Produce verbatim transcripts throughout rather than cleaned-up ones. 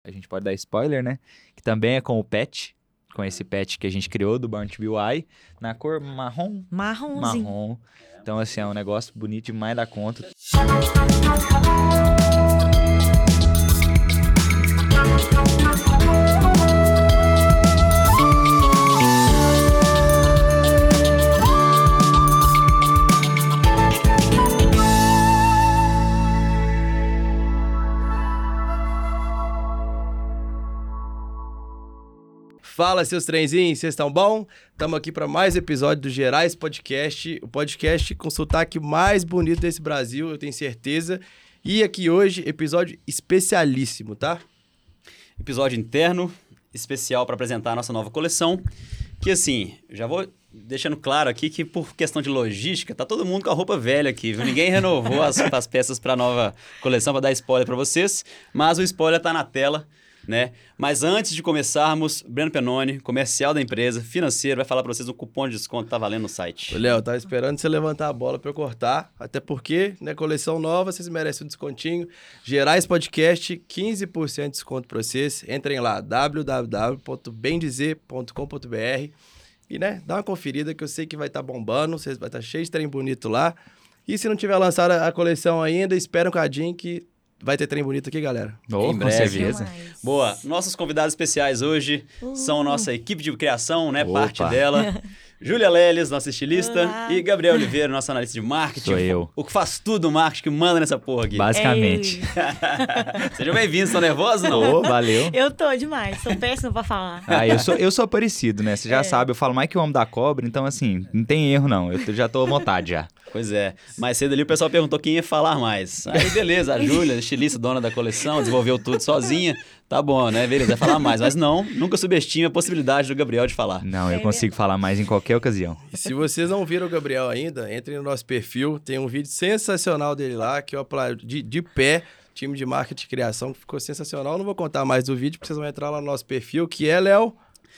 A gente pode dar spoiler, né? Que também é com o patch, com esse patch que a gente criou do Born to Be Wild, na cor marrom. Marronzinho. Marrom. Então, assim, é um negócio bonito demais da conta. Fala, seus trenzinhos, vocês estão bom? Estamos aqui para mais episódio do Gerais Podcast, o podcast com o sotaque mais bonito desse Brasil, eu tenho certeza. E aqui hoje, episódio especialíssimo, tá? Episódio interno, especial para apresentar a nossa nova coleção, que assim, já vou deixando claro aqui que por questão de logística, tá todo mundo com a roupa velha aqui, viu? Ninguém renovou as, as peças para a nova coleção, para dar spoiler para vocês, mas o spoiler tá na tela. Né? Mas antes de começarmos, Breno Penoni, comercial da empresa, financeiro, vai falar para vocês um cupom de desconto que tá valendo no site. Ô, Léo, eu tava esperando você levantar a bola para eu cortar, até porque, né, coleção nova, vocês merecem um descontinho. Gerais Podcast, quinze por cento de desconto para vocês. Entrem lá, w w w ponto bem dizer ponto com ponto b r e, né, dá uma conferida que eu sei que vai estar tá bombando, vocês vai estar tá cheio de trem bonito lá. E se não tiver lançado a coleção ainda, espera um cadinho que vai ter trem bonito aqui, galera. Oh, em com breve. certeza. Boa. Nossos convidados especiais hoje Uh. são nossa equipe de criação, né? Opa. Parte dela. Júlia Leles, nossa estilista. Olá. E Gabriel Oliveira, nosso analista de marketing. Sou eu. O que faz tudo o marketing, que manda nessa porra aqui. Basicamente. Ei, Sejam bem-vindos. Estão nervosos, não? Ô, valeu. eu tô demais, sou péssima pra falar. Ah, eu sou, eu sou parecido, né? Você já É. sabe, eu falo mais que o homem da cobra, então assim, não tem erro não. Eu tô- já tô à vontade já. Pois é. Mais cedo ali o pessoal perguntou quem ia falar mais. Aí, beleza, a Júlia, estilista, dona da coleção, desenvolveu tudo sozinha. Tá bom, né? Beleza, vai falar mais. Mas não, nunca subestime a possibilidade do Gabriel de falar. Não, eu É consigo falar mais em qualquer ocasião. E se vocês não viram o Gabriel ainda, entrem no nosso perfil, tem um vídeo sensacional dele lá, que eu aplaudi de, de pé, time de marketing e criação, que ficou sensacional. Não vou contar mais do vídeo, porque vocês vão entrar lá no nosso perfil, que é, Léo...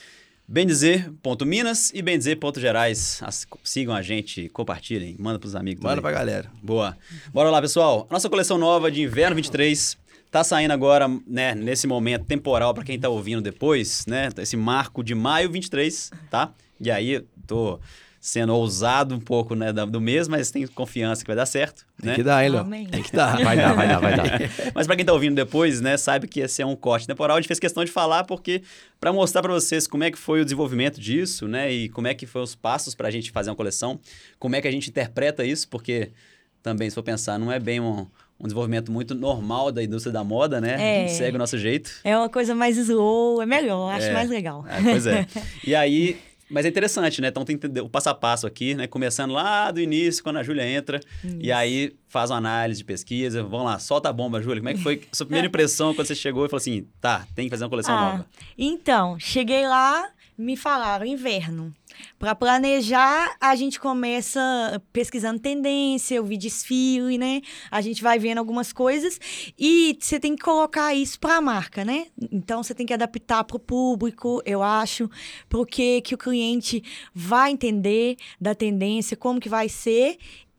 bendizer ponto minas e bendizer ponto gerais. As- Sigam a gente, compartilhem, manda pros amigos Manda também. pra galera. Boa. Bora lá, pessoal. A nossa coleção nova de inverno vinte e três tá saindo agora, né, nesse momento temporal para quem tá ouvindo depois, né? Esse marco de maio vinte e três, tá? E aí, tô sendo ousado um pouco, né, da- do mês, mas tenho confiança que vai dar certo, Tem né? que dar, hein, Léo? Amém. Tem que dar. Vai dar, vai dar, vai dar. Mas para quem tá ouvindo depois, né, sabe que esse é um corte temporal. A gente fez questão de falar porque para mostrar para vocês como é que foi o desenvolvimento disso, né, e como é que foram os passos para a gente fazer uma coleção, como é que a gente interpreta isso, porque também, se for pensar, não é bem um, um desenvolvimento muito normal da indústria da moda, né? É. A gente segue o nosso jeito. É uma coisa mais slow, é melhor, acho É. mais legal. Ah, pois é. E aí, mas é interessante, né? Então tem que entender o passo a passo aqui, né? Começando lá do início, quando a Júlia entra, e aí faz uma análise de pesquisa. Vamos lá, solta a bomba, Júlia. Como é que foi a sua primeira impressão quando você chegou e falou assim, tá, tem que fazer uma coleção Ah, nova? então, cheguei lá, me falaram inverno. Para planejar, a gente começa pesquisando tendência, eu vi desfile, né? A gente vai vendo algumas coisas e você tem que colocar isso para a marca, né? Então, você tem que adaptar para o público, eu acho, para o que, que o cliente vai entender da tendência, como que vai ser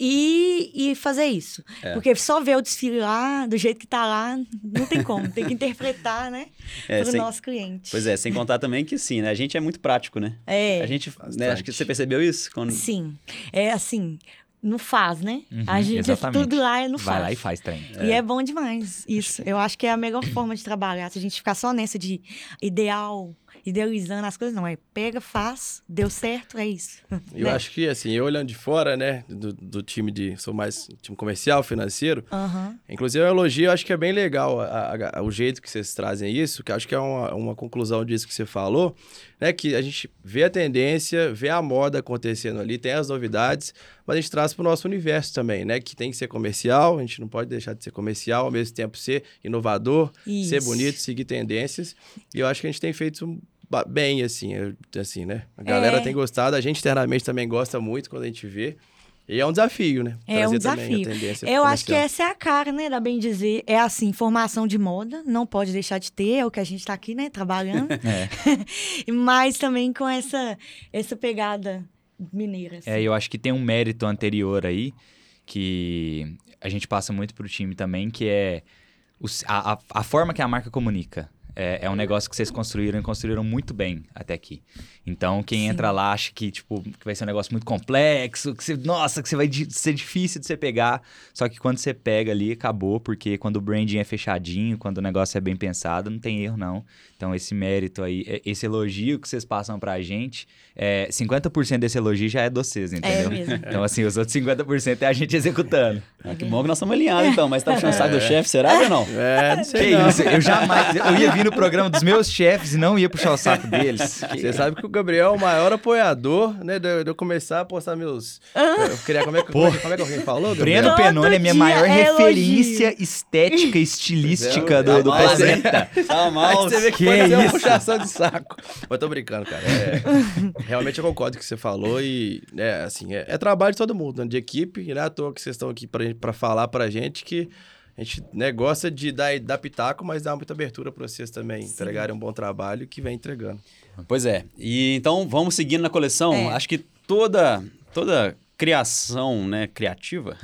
e, e fazer isso. É. Porque só ver o desfile lá, do jeito que tá lá, não tem como. Tem que interpretar, né? É, para o sem- nosso cliente. Pois é, sem contar também que sim, né? A gente é muito prático, né? É. A gente, Bastante. né, acho que você percebeu isso? Quando... Sim, é assim, não faz, né? Uhum, a gente, exatamente. tudo lá é não Vai faz. lá e faz trem. E é bom demais, isso. Eu acho que é a melhor forma de trabalhar. Se a gente ficar só nessa de ideal, idealizando as coisas, não. É pega, faz, deu certo, é isso. Eu Né? acho que, assim, eu olhando de fora, né, do, do time de... Sou mais time comercial, financeiro. Aham. Inclusive, a elogio, eu acho que é bem legal a- a- a- o jeito que vocês trazem isso, que eu acho que é uma, uma conclusão disso que você falou, né, que a gente vê a tendência, vê a moda acontecendo ali, tem as novidades, mas a gente traz para o nosso universo também, né, que tem que ser comercial, a gente não pode deixar de ser comercial, ao mesmo tempo ser inovador, ser Isso. bonito, seguir tendências, e eu acho que a gente tem feito ba- bem, assim, eu- assim, né, a galera É. tem gostado, a gente internamente também gosta muito quando a gente vê, e é um desafio, né? É um Trazer também a desafio. tendência Eu acho que comercial. essa é a cara, né, da bem dizer. É assim, formação de moda, não pode deixar de ter, é o que a gente está aqui, né, trabalhando. É. Mas também com essa, essa pegada mineira. Assim. É, eu acho que tem um mérito anterior aí, que a gente passa muito pro time também, que é os- a, a, a forma que a marca comunica. É, é um negócio que vocês construíram e construíram muito bem até aqui. Então, quem Sim. entra lá acha que, tipo, que vai ser um negócio muito complexo, que você, nossa, que você vai di- ser difícil de você pegar. Só que quando você pega ali, acabou, porque quando o branding é fechadinho, quando o negócio é bem pensado, não tem erro, não. Então, esse mérito aí, é- esse elogio que vocês passam pra gente, é, cinquenta por cento desse elogio já é de vocês, entendeu? É mesmo. Então, assim, os outros cinquenta por cento é a gente executando. Ah, que bom que nós estamos alinhados, então. Mas tá puxando o saco do chefe, será ou não? É, não Que sei não. isso, eu jamais, eu ia vir no programa dos meus chefes e não ia puxar o saco deles. Que- Você sabe que o Gabriel é o maior apoiador, né? De, de eu começar a postar meus... Eu criar, como é que, como é que, como é que alguém falou, Gabriel? Breno Todo Penoni é minha dia maior é referência estética e estilística do, do Tá mal, P C. né? Tá Aí mal. você vê que, Que pode ser uma isso? puxação de saco. Mas tô brincando, cara. É, realmente eu concordo com o que você falou e, é, assim, é, é trabalho de todo mundo, né? De equipe. E não é à toa que vocês estão aqui pra, gente- pra falar pra gente que a gente, né, gosta de dar, dar pitaco, mas dá muita abertura pra vocês também entregarem um bom trabalho que vem entregando. Pois é. E então vamos seguindo na coleção. É. Acho que toda toda criação, né, criativa,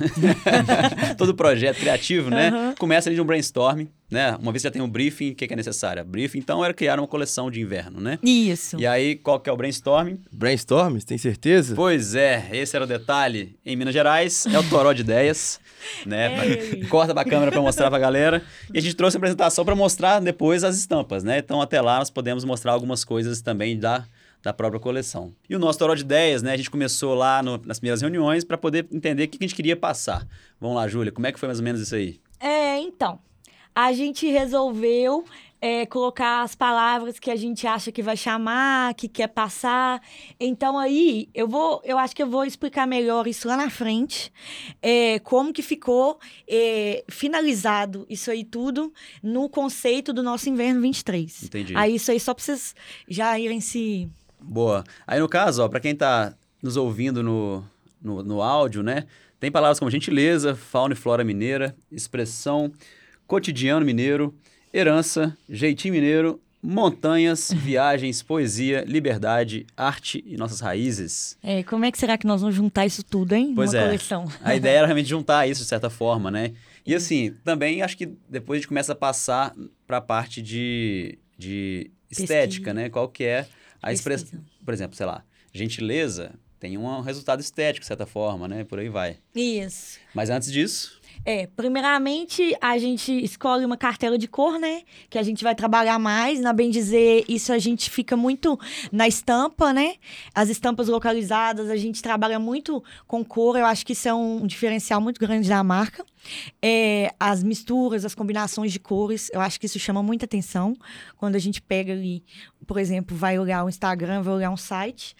todo projeto criativo, né, começa ali de um brainstorming, né? Uma vez que já tem um briefing, o que que é necessário? Briefing, então, era criar uma coleção de inverno, né? Isso. E aí, qual que é o brainstorming? Brainstorm, tem certeza? Pois é, esse era o detalhe. Em Minas Gerais, é o toró de ideias, né? É ele. Corta pra câmera pra mostrar pra galera. E a gente trouxe a apresentação pra mostrar depois as estampas, né? Então, até lá, nós podemos mostrar algumas coisas também da, da própria coleção. E o nosso toró de ideias, né? A gente começou lá no- nas primeiras reuniões pra poder entender o que que a gente queria passar. Vamos lá, Júlia, como é que foi mais ou menos isso aí? É, então, a gente resolveu é, colocar as palavras que a gente acha que vai chamar, que quer passar. Então aí, eu vou, eu acho que eu vou explicar melhor isso lá na frente, é, como que ficou é, finalizado isso aí tudo no conceito do nosso Inverno vinte e três. Entendi. Aí isso aí só pra vocês já irem se... Boa. Aí, no caso, ó, para quem tá nos ouvindo no, no, no áudio, né? Tem palavras como gentileza, fauna e flora mineira, expressão, cotidiano mineiro, herança, jeitinho mineiro, montanhas, viagens, poesia, liberdade, arte e nossas raízes. É, como é que será que nós vamos juntar isso tudo, hein? Pois Numa é. coleção. A ideia era realmente juntar isso de certa forma, né? E assim, também acho que depois a gente começa a passar para a parte de, de estética, Pesquisa. né? Qual que é a expressão. Pesquisa. Por exemplo, sei lá, gentileza tem um resultado estético, de certa forma, né? Por aí vai. Isso. Mas antes disso, É, primeiramente, a gente escolhe uma cartela de cor, né? Que a gente vai trabalhar mais. Na bem dizer, isso a gente fica muito na estampa, né? As estampas localizadas, a gente trabalha muito com cor. Eu acho que isso é um diferencial muito grande da marca. É, as misturas, as combinações de cores, eu acho que isso chama muita atenção. Quando a gente pega ali, por exemplo, vai olhar o Instagram, vai olhar um site.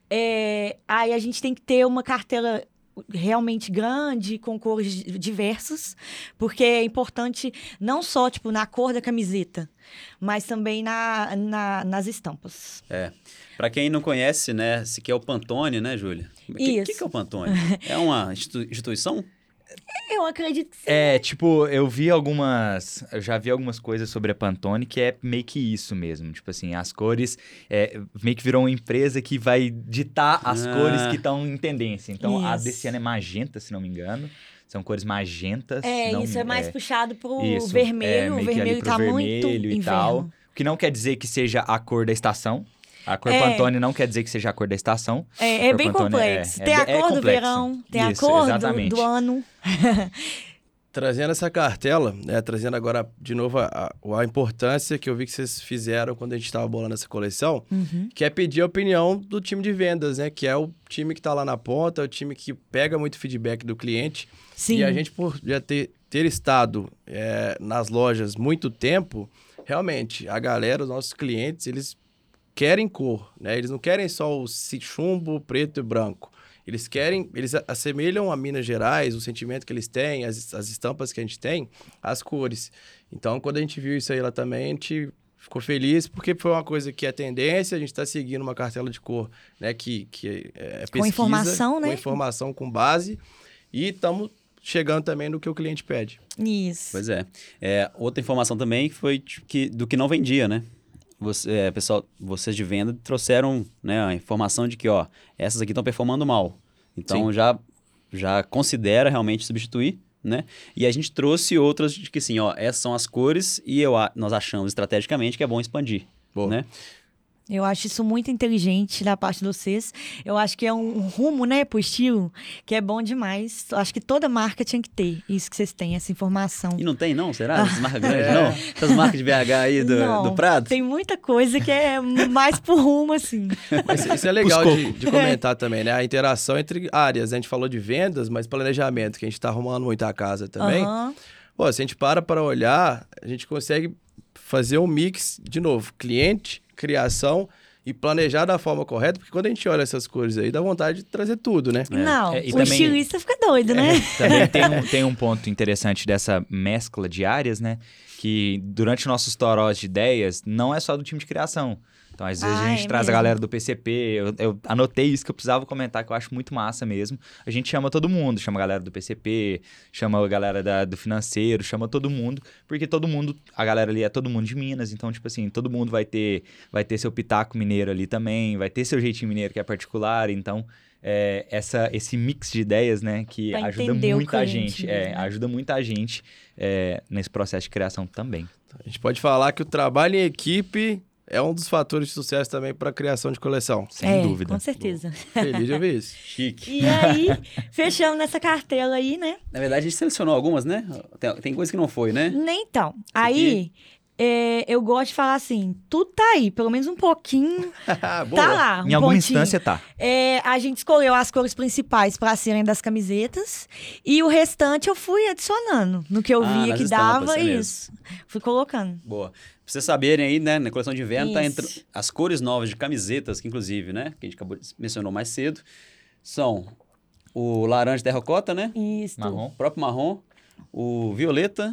É, aí a gente tem que ter uma cartela realmente grande, com cores di- diversas, porque é importante não só, tipo, na cor da camiseta, mas também na, na- nas estampas. é. Para quem não conhece, né? Se que é o Pantone, né, Júlia? O que, Isso. que, que é o Pantone? É uma institu- instituição? Eu acredito que sim. É, tipo, eu vi algumas. Eu já vi algumas coisas sobre a Pantone que é meio que isso mesmo. Tipo assim, as cores. É, meio que virou uma empresa que vai ditar as Ah. cores que estão em tendência. Então, a Isso. desse ano é magenta, se não me engano. São cores magentas. É, não- isso é mais puxado pro isso, é, vermelho. o meio que ali vermelho pro tá vermelho muito e inverno. tal. O que não quer dizer que seja a cor da estação. A cor É. Pantone não quer dizer que seja a cor da estação. É, é Cor bem Pantone complexo. é- tem é a bem- é cor do complexo. verão, tem Isso, a cor do, exatamente. do ano. Trazendo essa cartela, né, trazendo agora de novo a, a, a importância que eu vi que vocês fizeram quando a gente estava bolando essa coleção, Uhum. que é pedir a opinião do time de vendas, né? Que é o time que está lá na ponta, é o time que pega muito feedback do cliente. Sim. E a gente, por já ter, ter estado é, nas lojas muito tempo, realmente, a galera, os nossos clientes, eles querem cor, né? Eles não querem só o ci- chumbo, preto e branco. Eles querem, eles a- assemelham a Minas Gerais, o sentimento que eles têm, as, as estampas que a gente tem, as cores. Então, quando a gente viu isso aí lá também, a gente ficou feliz, porque foi uma coisa que é tendência, a gente está seguindo uma cartela de cor, né, que, que é pesquisa, Com informação, né? com informação, com base, e estamos chegando também no que o cliente pede. Isso. Pois é. É, outra informação também foi tipo, que, do que não vendia, né? Você, é, pessoal, vocês de venda trouxeram, né, a informação de que, ó, essas aqui estão performando mal. Então, Sim. já, já considera realmente substituir, né? E a gente trouxe outras de que assim, ó, essas são as cores e eu, a- nós achamos estrategicamente que é bom expandir, Boa. né? Eu acho isso muito inteligente da parte de vocês. Eu acho que é um rumo, né, pro estilo, que é bom demais. Eu acho que toda marca tinha que ter isso que vocês têm, essa informação. E não tem não, será? Essas marcas grandes, não? Essas marcas de B H aí do, Não, do Prado? tem muita coisa que é mais pro rumo, assim. Mas isso- isso é legal de, de comentar também, né? A interação entre áreas. A gente falou de vendas, mas planejamento, que a gente tá arrumando muito a casa também. Aham. Pô, se a gente para para olhar, a gente consegue fazer um mix, de novo, cliente, criação e planejar da forma correta, porque quando a gente olha essas cores aí, dá vontade de trazer tudo, né? Não, É, e o também- estilista fica doido, né? Também tem um, tem um ponto interessante dessa mescla de áreas, né? Que durante nossos torós de ideias, não é só do time de criação. Então, às vezes, Ah, a gente é traz mesmo. a galera do P C P. Eu, eu anotei isso que eu precisava comentar, que eu acho muito massa mesmo. A gente chama todo mundo, chama a galera do P C P, chama a galera da- do financeiro, chama todo mundo, porque todo mundo, a galera ali é todo mundo de Minas, então, tipo assim, todo mundo vai ter, vai ter seu pitaco mineiro ali também, vai ter seu jeitinho mineiro que é particular, então. É, essa, esse mix de ideias, né, que Pra ajuda entender o muita cliente gente, mesmo, é, né? ajuda muita gente é, nesse processo de criação também. A gente pode falar que o trabalho em equipe é um dos fatores de sucesso também para a criação de coleção. Sem É, dúvida. com certeza. Feliz de ouvir isso. Chique. E aí, fechamos nessa cartela aí, né? Na verdade, a gente selecionou algumas, né? Tem, tem coisa que não foi, né? Nem então. Aí, é, eu gosto de falar assim, tudo tá aí, pelo menos um pouquinho Boa. tá lá. um Em alguma pontinho. instância tá. É, a gente escolheu as cores principais para serem das camisetas e o restante eu fui adicionando no que eu Ah, via nas que estampas, dava é mesmo. isso. Fui colocando. Boa. Pra vocês saberem aí, né, na coleção de inverno tá Isso. entre as cores novas de camisetas, que inclusive, né, que a gente acabou de mencionou mais cedo, são o laranja terracota, né? Isso. Marrom. O próprio marrom, o violeta,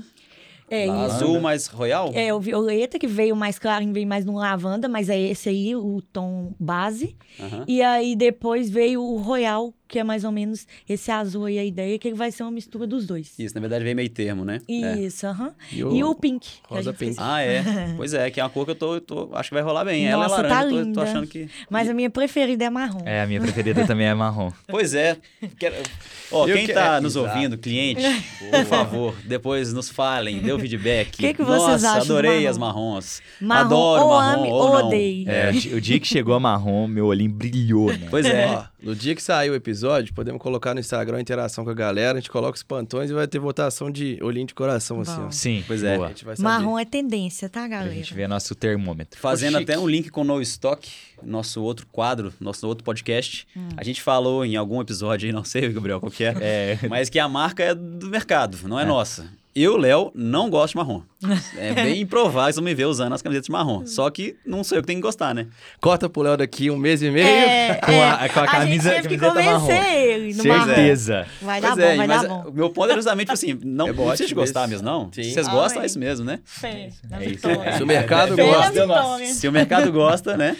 É o isso. azul mais royal. É o violeta que veio mais claro, veio mais no lavanda, mas é esse aí o tom base. Aham. E aí depois veio o royal, que é mais ou menos esse azul aí, a ideia que ele vai ser uma mistura dos dois. Isso, na verdade veio meio termo, né? É. Isso, aham. E o E o pink. que a rosa gente pink. esqueceu. Ah, é. Pois é, que é uma cor que eu tô, eu tô- acho que vai rolar bem. Ela é Nossa, laranja, tá eu tô- tô, linda. achando que... Mas a minha preferida é marrom. É, a minha preferida também é marrom. Pois é. Quero... Ó, Eu quem que- tá é, nos exato. ouvindo, cliente, por favor, depois nos falem, dê o feedback. Que que vocês Nossa, acham do adorei marrom? as marrons. Marrom, Adoro ou marrom, ame ou ou não. odeie. É, o di- o dia que chegou a marrom, meu olhinho brilhou, né? Pois é. Ó, no dia que sair o episódio, podemos colocar no Instagram a interação com a galera, a gente coloca os pantões e vai ter votação de olhinho de coração, assim, ó. Bom. Sim, Pois é. A boa. gente vai saber. Marrom é tendência, tá, Pra galera? gente ver nosso termômetro. Fazendo Chique. até um link com o No Stock, nosso outro quadro, nosso outro podcast. Hum. A gente falou em algum episódio aí, não sei, Gabriel, qual que é, É, mas que a marca é do mercado, não é, nossa. Eu, Léo, não gosto de marrom. É bem improvável você me ver usando as camisetas de marrom. Só que não sou eu que tenho que gostar, né? Corta pro Léo daqui um mês e meio. É, Com é. a- com a camisa- gente teve que camiseta marrom. convencer ele no marrom. certeza. Vai dar Pois bom, é, vai mas dar bom. o meu ponto é justamente tipo assim, não, É não precisa de ótimo gostar esse. mesmo, não. Sim. Se vocês gostam, Ai. é isso mesmo, né? Fé, na É isso. vitória. Se o mercado Fé na gosta. vitória. Se o mercado gosta, né?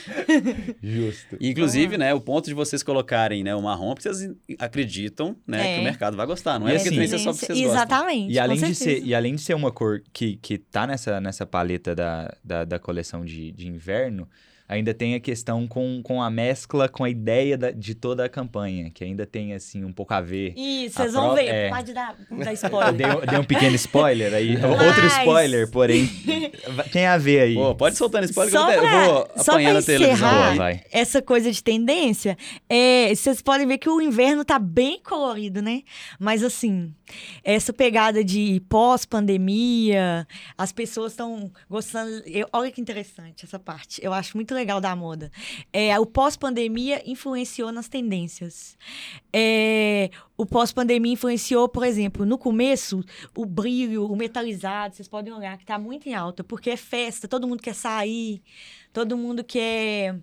Justo. E, inclusive, né, o ponto de vocês colocarem, né, o marrom, porque vocês acreditam, né, É. que o mercado vai gostar. Não é E porque assim- tem que ser só porque vocês gostam. Exatamente. E além, com de ser, certeza. e além de ser uma cor que, que tá nessa, nessa paleta da, da, da coleção de, de inverno, ainda tem a questão com, com a mescla, com a ideia da- de toda a campanha, que ainda tem, assim, um pouco a ver. Isso, A vocês vão pró- ver. é. Pode dar, dar Eu spoiler. dei, um- dei um pequeno spoiler aí. Mas- Outro spoiler, porém, tem a ver aí. Pô, pode soltando spoiler que Só eu vou, pra- eu vou só apanhando pra a televisão. encerrar, aí. vai. essa coisa de tendência, é, vocês podem ver que o inverno tá bem colorido, né? Mas assim, essa pegada de pós-pandemia, as pessoas estão gostando. eu- olha que interessante essa parte. Eu acho muito legal da moda. É, o pós-pandemia influenciou nas tendências. É, o pós-pandemia influenciou, por exemplo, no começo, o brilho, o metalizado, vocês podem olhar que tá muito em alta, porque é festa, todo mundo quer sair, todo mundo quer,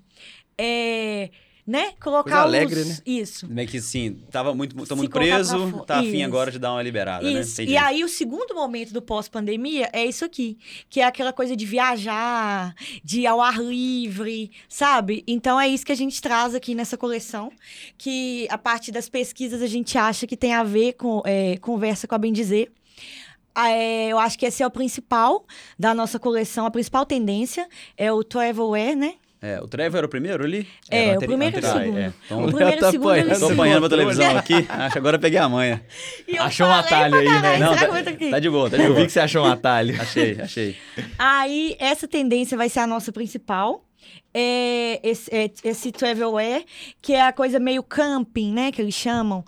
é, né, colocar Coisa alegre, os... né? Isso. Meio que assim, tava muito, todo Se mundo colocar pra preso, fora. tá afim Isso. agora de dar uma liberada, né? Isso. Entendi. E aí, o segundo momento do pós-pandemia é isso aqui, que é aquela coisa de viajar, de ir ao ar livre, sabe? Então, é isso que a gente traz aqui nessa coleção, que a parte das pesquisas a gente acha que tem a ver com é, conversa com a Bem Dizer. Ah, é, eu acho que esse é o principal da nossa coleção, a principal tendência é o travel wear, né? É, o Trevor era o primeiro ali? É, Era o anteri- primeiro e o anterior, segundo. é. Então, O primeiro e tá o segundo apanhando. eles tô se apanhando pra encontram, televisão né? aqui. Acho que agora eu peguei a manha. E eu Achou um falei atalho pra aí, né? caralho, Não, será que eu tá, vou ter que- tá de boa, tá de Eu boa. vi que você achou um atalho. Achei, achei. Aí, essa tendência vai ser a nossa principal. É esse, é, esse travel wear, que é a coisa meio camping, né? Que eles chamam.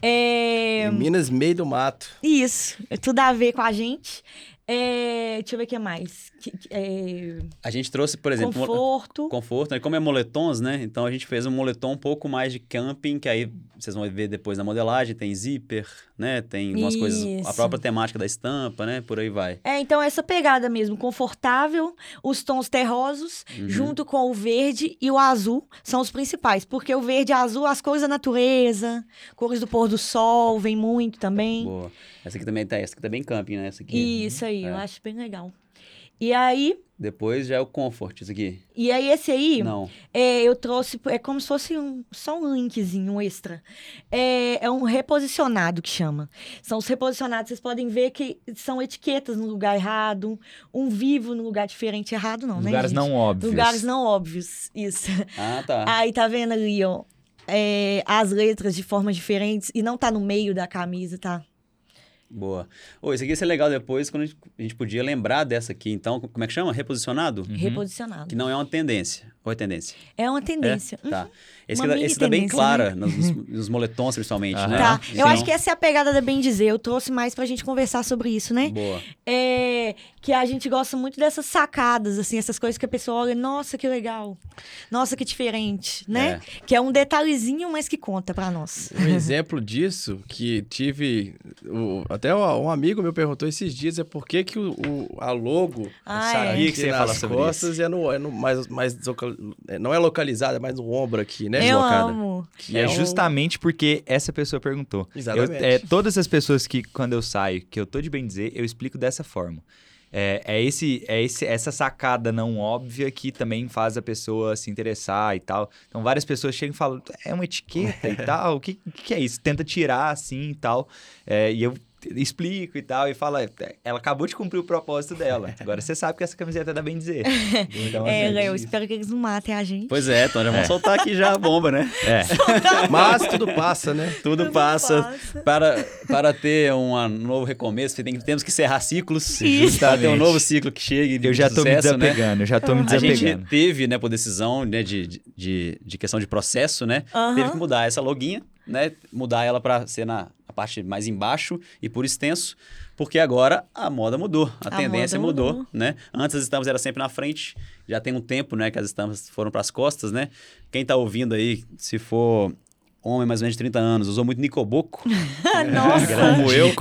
É... Em Minas, meio do mato. Isso, é tudo a ver com a gente. É... Deixa eu ver o que mais. Que- que- é... A gente trouxe, por exemplo... mo- Conforto. Conforto, né? Como é moletons, né? Então a gente fez um moletom um pouco mais de camping, que aí vocês vão ver depois na modelagem, tem zíper, né? Tem umas coisas, a Isso. própria temática da estampa, né? Por aí vai. É, então essa pegada mesmo, confortável, os tons terrosos, Uhum. junto com o verde e o azul, são os principais. Porque o verde e azul, as cores da natureza, cores do pôr do sol, vem muito também. Boa. Essa aqui também tá, essa aqui tá bem camping, né? Essa aqui. Isso aí, É. eu acho bem legal. E aí, Depois já é o comfort, isso aqui. e aí esse aí, Não. é, eu trouxe, é como se fosse um, só um linkzinho, um extra. É, é um reposicionado que chama. São os reposicionados, vocês podem ver que são etiquetas no lugar errado, um vivo no lugar diferente, errado não, né, Lugares gente? não óbvios. Lugares não óbvios, isso. Ah, tá. Aí tá vendo ali, ó, é, as letras de formas diferentes e não tá no meio da camisa, tá? Boa. Ô, isso aqui ia ser legal depois, quando a gente, a gente podia lembrar dessa aqui. Então, como é que chama? Reposicionado? Reposicionado. Que não é uma tendência. Ou é tendência? É uma tendência. É? Tá. Esse, Uma aqui, mini esse tá bem tendência, clara, nos, nos- nos moletons, principalmente, Aham. né? Tá, eu Então, acho que essa é a pegada da Bem Dizer. Eu trouxe mais pra gente conversar sobre isso, né? Boa. É, que a gente gosta muito dessas sacadas, assim, essas coisas que a pessoa olha, nossa, que legal. Nossa, que diferente, né? Que é um detalhezinho, mas que conta pra nós. Um exemplo disso, que tive... o- até um um amigo meu perguntou esses dias, é por que que o, o- a logo Ah, sabia é. que aqui você ia nas falar sobre costas é no, é no mais, mais deslocal- é, não é localizada, é mais no ombro aqui, né? Eu Deslocada. amo. Que É um- justamente porque essa pessoa perguntou. Exatamente. Eu- é, todas as pessoas que, quando eu saio, que eu tô de bem dizer, eu explico dessa forma. É, é, esse, é esse, essa sacada não óbvia que também faz a pessoa se interessar e tal. Então, várias pessoas chegam e falam, é uma etiqueta e tal, o que, o que é isso? Tenta tirar assim e tal. É, e eu explico e tal, e fala, ela acabou de cumprir o propósito dela. Agora você sabe que essa camiseta é da bem dizer. Então, É, assim, eu espero que eles não matem a gente. Pois é, então já vamos soltar aqui já a bomba, né? é. Mas tudo passa, né? Tudo Tudo passa. passa. Para, para ter um novo recomeço, você tem, temos que encerrar ciclos. Isso. Para ter um Justamente. novo ciclo que chegue de Eu já tô me sucesso, né? desapegando, eu já tô me A gente desapegando. teve, né, por decisão, né, de, de- de, de questão de processo, né? Aham. Teve que mudar essa loguinha, né? Mudar ela para ser na a parte mais embaixo e por extenso, porque agora a moda mudou, a, A tendência moda mudou, mudou. né? Antes as estampas eram sempre na frente, já tem um tempo, né, que as estampas foram para as costas, né? Quem tá ouvindo aí, se for homem mais ou menos de trinta anos, usou muito Nicoboco, Nossa, como eu,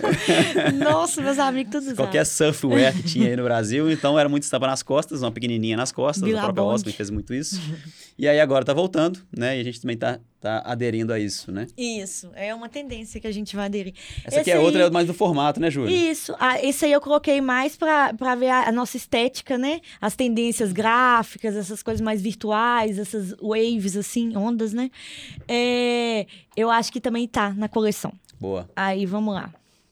nossa, meus amigos todos qualquer usaram. surfwear que tinha aí no Brasil, então era muito estampa nas costas, uma pequenininha nas costas, o próprio Billabong. Oscar fez muito isso. E aí agora tá voltando, né? E a gente também tá, tá aderindo a isso, né? Isso, é uma tendência que a gente vai aderir. Essa aqui Esse é outra, aí- é mais do formato, né, Júlia? Isso, ah, esse aí eu coloquei mais pra, pra ver a, a nossa estética, né? As tendências gráficas, essas coisas mais virtuais, essas waves, assim, ondas, né? É, eu acho que também tá na coleção. Boa. Aí, vamos lá.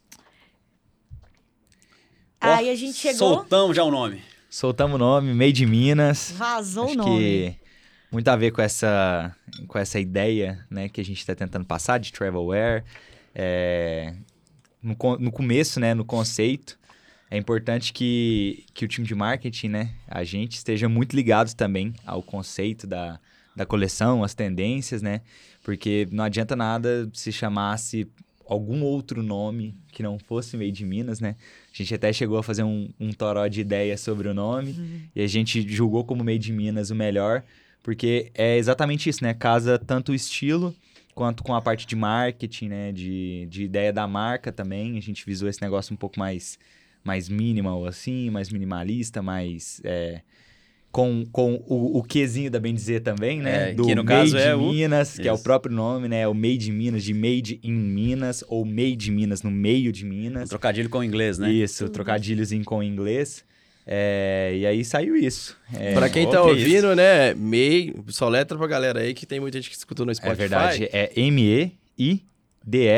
Ó, Aí a gente chegou, Soltamos já o nome. Soltamos o nome, Made in Minas. vazou o Acho nome. que muito a ver com essa, com essa ideia, né, que a gente está tentando passar de travel wear. É, no, con- no começo, né, no conceito, é importante que, que o time de marketing, né, a gente esteja muito ligado também ao conceito da, da coleção, as tendências, né, porque não adianta nada se chamasse algum outro nome que não fosse Made in Minas, né? A gente até chegou a fazer um, um toró de ideia sobre o nome e a gente julgou como Made in Minas o melhor, porque é exatamente isso, né? Casa tanto o estilo quanto com a parte de marketing, né? De, de ideia da marca também. A gente visou esse negócio um pouco mais, mais minimal, assim, mais minimalista, mais... é, com, com o, o quezinho da bem dizer também, né? É, do que no Made caso é o- Minas, que é o Isso. próprio nome, né? O Made in Minas, de Made in Minas, ou Made in Minas no meio de Um Minas. trocadilho com o inglês, né? Isso, trocadilhozinho com o inglês. É, e aí saiu isso. É, Pra quem ó, tá que ouvindo, né, M E I, soletra pra galera aí que tem muita gente que escutou no Spotify. é verdade, é M E I D E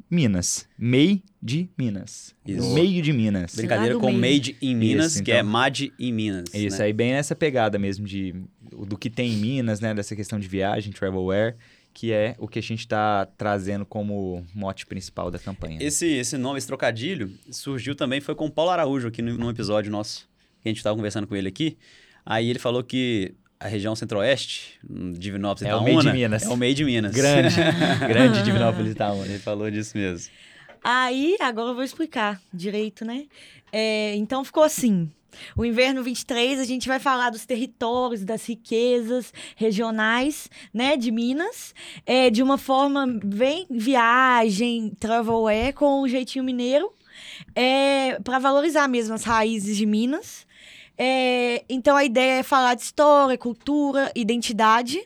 Minas. Made de Minas. Isso. Meio de Minas. Brincadeira Lá do com meio. Made in Minas, Isso, que então. é Made em Minas. Isso, né? aí bem nessa pegada mesmo de, do que tem em Minas, né? Dessa questão de viagem, travelware, que é o que a gente tá trazendo como mote principal da campanha. Esse, esse nome, esse trocadilho, surgiu também, foi com o Paulo Araújo aqui no, num episódio nosso, que a gente estava conversando com ele aqui. Aí ele falou que a região centro-oeste, Divinópolis e É o Itaúna, Made de Minas. é o Made de Minas. Grande, grande Divinópolis e Itaúna. Ele falou disso mesmo. Aí, agora eu vou explicar direito, né? É, então, ficou assim. O Inverno vinte e três, a gente vai falar dos territórios, das riquezas regionais, né, de Minas, é, de uma forma bem viagem, travelware, com o jeitinho mineiro, é, para valorizar mesmo as raízes de Minas. É, então, a ideia é falar de história, cultura, identidade,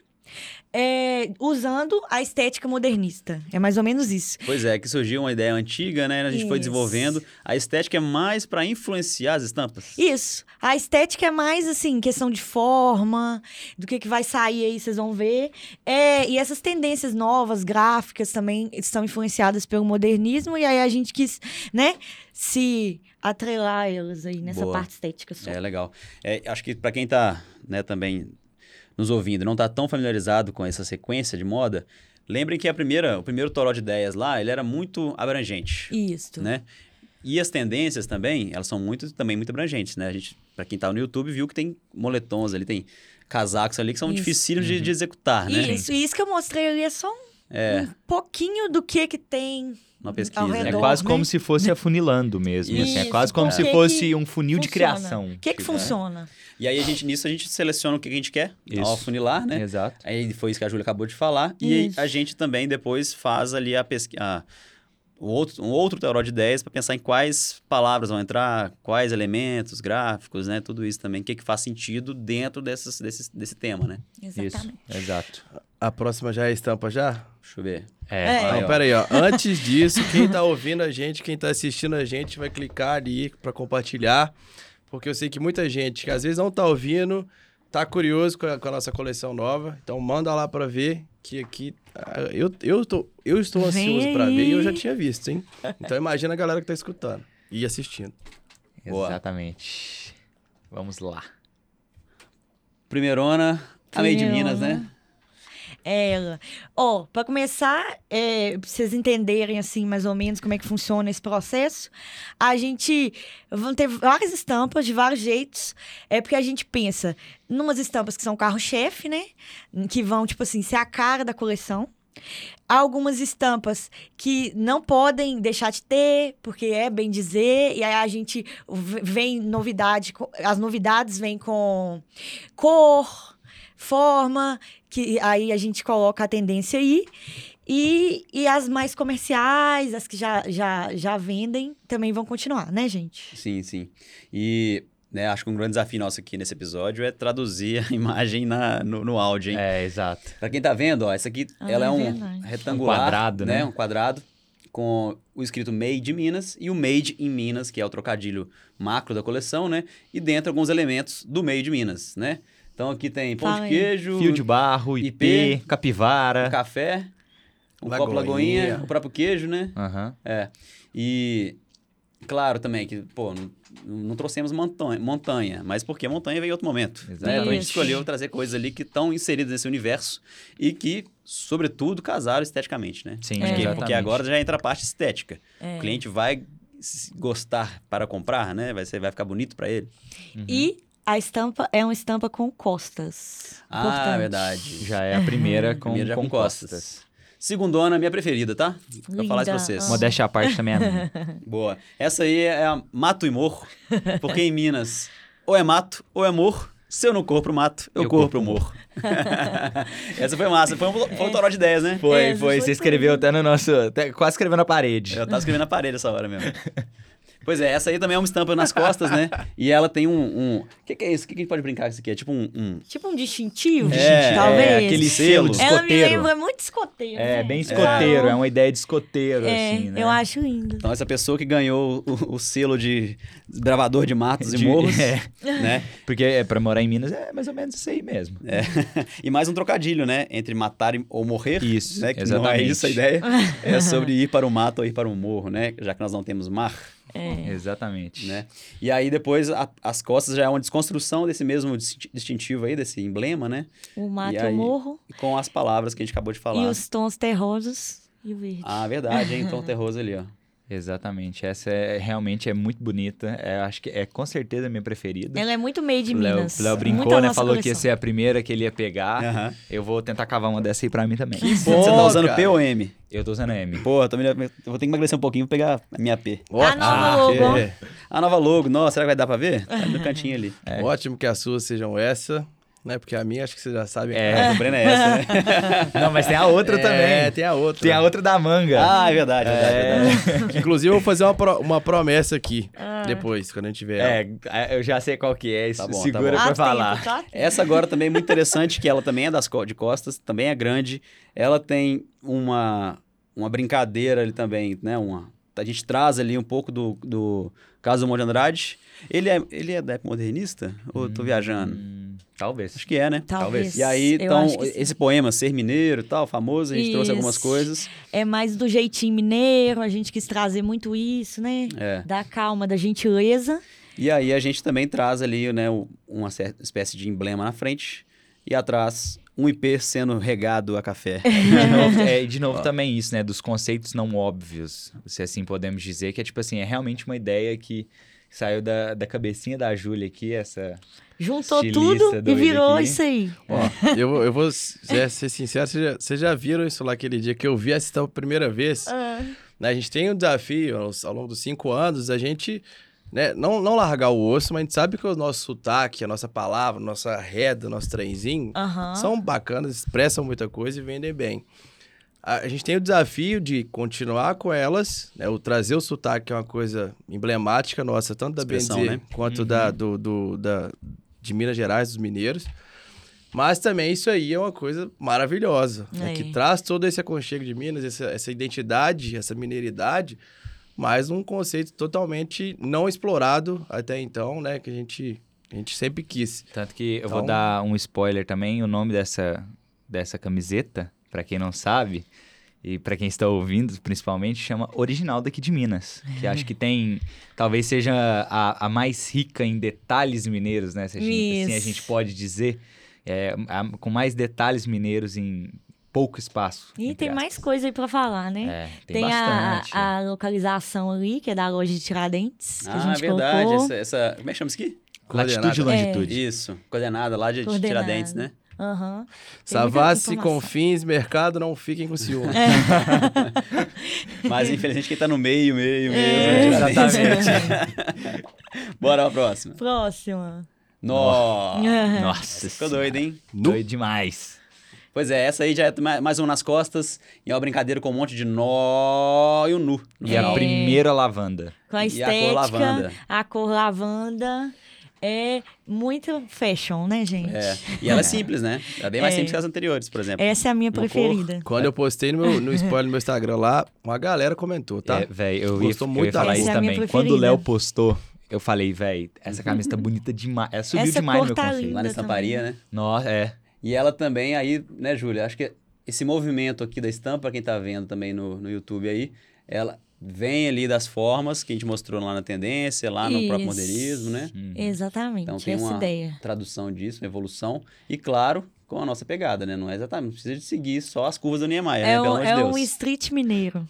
é, usando a estética modernista. É mais ou menos isso. Pois é, que surgiu uma ideia antiga, né? A gente foi Isso. desenvolvendo. A estética é mais para influenciar as estampas. Isso. A estética é mais, assim, questão de forma, do que, que vai sair aí, vocês vão ver. É, e essas tendências novas, gráficas, também estão influenciadas pelo modernismo, e aí a gente quis, né, se atrelar elas aí nessa Boa. parte estética só. É, legal. É, acho que para quem tá, né, também nos ouvindo, não tá tão familiarizado com essa sequência de moda, lembrem que a primeira, o primeiro toró de ideias lá, ele era muito abrangente, Isso. né? E as tendências também, elas são muito, também muito abrangentes, né? A gente, para quem tá no YouTube, viu que tem moletons ali, tem casacos ali que são Isso. dificílimos de, de executar, né? Isso, e isso que eu mostrei ali é só um, É, um pouquinho do que que tem uma pesquisa, ao né? É redor, quase né? como se fosse afunilando mesmo. assim, é Isso, quase como com se que fosse que um funil de funciona. criação. O que que Tipo, funciona? E aí, a gente, nisso, a gente seleciona o que a gente quer, Isso. ao afunilar, né? Exato. Aí foi isso que a Júlia acabou de falar. E aí Isso. a gente também depois faz ali a pesquisa. Um outro, um outro teoró de ideias para pensar em quais palavras vão entrar, quais elementos, gráficos, né? Tudo isso também, o que, que faz sentido dentro dessas, desse, desse tema, né? Exatamente. Isso, exato. A próxima já é estampa já? Deixa eu ver. É. É. Aí, Não, ó. pera aí, ó. Antes disso, quem tá ouvindo a gente, quem tá assistindo a gente, vai clicar ali pra compartilhar. Porque eu sei que muita gente que às vezes não tá ouvindo, tá curioso com a, com a nossa coleção nova. Então manda lá pra ver, que aqui ah, eu, eu, tô, eu estou Vem ansioso pra aí. ver e eu já tinha visto, hein? Então imagina a galera que tá escutando e assistindo. Boa. Exatamente. Vamos lá. Primeirona, a Made in Minas, Primeirona. né? Ela. Ó, para começar, é, pra vocês entenderem, assim, mais ou menos como é que funciona esse processo, a gente vão ter várias estampas de vários jeitos, é porque a gente pensa numas estampas que são carro-chefe, né? Que vão, tipo assim, ser a cara da coleção. Há algumas estampas que não podem deixar de ter, porque é bem dizer, e aí a gente v- vem novidade, co- as novidades vêm com cor, forma, que aí a gente coloca a tendência aí. E, e as mais comerciais, as que já, já, já vendem, também vão continuar, né, gente? Sim, sim. E né, acho que um grande desafio nosso aqui nesse episódio é traduzir a imagem na, no, no áudio, hein? É, exato. Pra quem tá vendo, ó, essa aqui, Ah, ela é é um verdade. retangular. Um quadrado, né? Um quadrado com o escrito Made in Minas e o Made in Minas, que é o trocadilho macro da coleção, né? E dentro alguns elementos do Made in Minas, né? Então aqui tem pão Fala de aí. queijo, Fio de barro, I P, I P, capivara. um café, um Lagoinha. copo lagoinha, o próprio queijo, né? Aham. É. E claro também que, pô, não, não trouxemos montanha, montanha, mas porque montanha veio em outro momento. Né? Então a gente Isso. escolheu trazer coisas ali que estão inseridas nesse universo e que, sobretudo, casaram esteticamente, né? Sim, Acho que- exatamente. porque agora já entra a parte estética. É. O cliente vai s- gostar para comprar, né? Vai, ser, vai ficar bonito para ele. E a estampa é uma estampa com costas. Ah, Importante. verdade. Já é a primeira com, Primeiro já com com costas. Segundona, minha preferida, tá? Pra falar isso pra Linda. vocês. Ah. Modéstia à parte também é minha. Boa. Essa aí é a Mato e Morro, porque em Minas ou é mato ou é morro. Se eu não corro pro mato, eu, Eu corro corro pro morro. Essa foi massa. Foi um, foi um toró de ideias, né? Foi, É, foi. foi Você escreveu até no nosso... Até quase escrevendo na parede. Eu tava escrevendo na parede essa hora mesmo. Pois é, essa aí também é uma estampa nas costas, né? E ela tem um... O um... que, que é isso? O que, que a gente pode brincar com isso aqui? É tipo um... um... Tipo um distintivo, É, talvez. É, aquele selo de Ela me escoteiro. lembra muito escoteiro. É, né? bem escoteiro, é uma ideia de escoteiro, É, assim, né? eu acho lindo. Então, essa pessoa que ganhou o, o selo de bravador de matos De- e morros, é. né? Porque é, pra morar em Minas é mais ou menos isso aí mesmo. É. E mais um trocadilho, né? Entre matar e- ou morrer. Isso, né? Que não é exatamente. isso a ideia. É sobre ir para o mato ou ir para o morro, né? Já que nós não temos mar, É. Exatamente. né? E aí depois a- as costas já é uma desconstrução desse mesmo distin- distintivo aí, desse emblema, né? O mato E e o aí- morro. Com as palavras que a gente acabou de falar. E os tons terrosos e o verde. Ah, verdade, hein? Tom terroso ali, ó. Exatamente. Essa é, realmente é muito bonita. É, acho que é com certeza a minha preferida. Ela é muito made de O Léo, Minas. o Léo brincou, Muito a né? nossa Falou que ia coleção. ser a primeira que ele ia pegar. Aham. Eu vou tentar cavar uma dessa aí pra mim também. Que Você bom, tá usando cara. P ou M? Eu tô usando M. Pô, eu, também, eu vou ter que emagrecer um pouquinho pra pegar a minha P. Ótimo. A nova logo. que- A nova logo, nossa, será que vai dar pra ver? Tá no cantinho ali. É. Ótimo que as suas sejam essa, né? Porque a minha, acho que vocês já sabem. É. A do Breno é essa, né? Não, mas tem a outra É, também. tem a outra. Tem a outra da manga. Ah, é verdade, verdade, verdade. Inclusive, eu vou fazer uma, pro- uma promessa aqui, depois, quando a gente tiver. ela. É, eu já sei qual que é. Tá bom, tá segura bom. pra Atento, falar. tá? Essa agora também é muito interessante, que ela também é das co- de costas, também é grande. Ela tem uma, uma brincadeira ali também, né? Uma, a gente traz ali um pouco do, do caso do Monte Andrade. Ele é, ele é da época modernista? Ou eu tô viajando? Hum, talvez. Acho que é, né? Talvez. E aí, Eu então, acho que sim. esse poema Ser Mineiro e tal, famoso, a gente trouxe algumas Isso. coisas. É mais do jeitinho mineiro, a gente quis trazer muito isso, né? É. Da calma, da gentileza. E aí a gente também traz ali, né, o- uma certa espécie de emblema na frente e atrás um I P sendo regado a café. De novo, é, e de novo também isso, né? Dos conceitos não óbvios, se assim podemos dizer, que é tipo assim, é realmente uma ideia que saiu da, da cabecinha da Júlia aqui, essa... Juntou Estilista tudo e doido virou aqui. isso aí. Ó, eu, eu vou ser ser sincero, vocês já, vocês já viram isso lá aquele dia que eu vi essa estampa a primeira vez? Ah. Né, a gente tem um desafio ao, ao longo dos cinco anos, a gente, né, não, não largar o osso, mas a gente sabe que o nosso sotaque, a nossa palavra, a nossa reda, nosso trenzinho, Aham. são bacanas, expressam muita coisa e vendem bem. A, a gente tem o desafio de continuar com elas, né, o trazer o sotaque, que é uma coisa emblemática nossa, tanto da Expressão, Benzer né? quanto da, do, do- da, de Minas Gerais, dos mineiros. Mas também isso aí é uma coisa maravilhosa, né, É. que traz todo esse aconchego de Minas, essa, essa identidade, essa mineiridade, mas um conceito totalmente não explorado até então, né, que a gente, a gente sempre quis. Tanto que eu Então- vou dar um spoiler também, o nome dessa, dessa camiseta, pra quem não sabe, e pra quem está ouvindo principalmente, chama Original daqui de Minas, que acho que tem, talvez seja a, a mais rica em detalhes mineiros, né, se a gente, assim a Isso. gente pode dizer, é, a- com mais detalhes mineiros em pouco espaço. E entre tem aspas. mais coisa aí pra falar, né? É, tem, Tem a, bastante. a localização ali, que é da loja de Tiradentes, que a Ah, gente verdade. colocou. Essa, essa- como é que chama isso aqui? Latitude e Coordenada. longitude. Isso, coordenada lá de, de Coordenada. Tiradentes, né? Aham. Tem muita Savassi, informação. Confins, Mercado, não fiquem com ciúme. Mas infelizmente quem tá no meio, meio, meio. É, né, Tiradentes. exatamente. Bora pra próxima. Próxima. Nossa. Nossa Ficou Senhora. doido, hein? Doido demais. Pois é, essa aí já é ma- mais uma nas costas e é uma brincadeira com um monte de nó e o nu. no E a final. primeira lavanda. Com a E a cor estética, lavanda. a cor lavanda. É muito fashion, né, gente? É. E ela é simples, né? Ela é bem mais É. simples que as anteriores, por exemplo. Essa é a minha Uma cor. preferida. Quando eu postei no, meu, no spoiler do meu Instagram lá, uma galera comentou, tá? É, velho, eu, ia- Gostou eu muito ia da falar cor. isso Essa é a minha também. Quando o preferida. Léo postou, eu falei, velho, essa camisa tá bonita demais. Ela subiu Essa demais cor no meu tá conceito. linda. Lá na estamparia, né? Nossa, é. E ela também aí, né, Júlia? Acho que esse movimento aqui da estampa, pra quem tá vendo também no, no YouTube aí, ela vem ali das formas que a gente mostrou lá na tendência, lá no próprio Isso. modernismo, né? Exatamente, Então tem essa uma ideia. tradução disso, uma evolução. E claro, com a nossa pegada, né? Não é exatamente, não precisa de seguir só as curvas do Niemeyer, né? É, Pelo um, amor de é Deus. um street mineiro.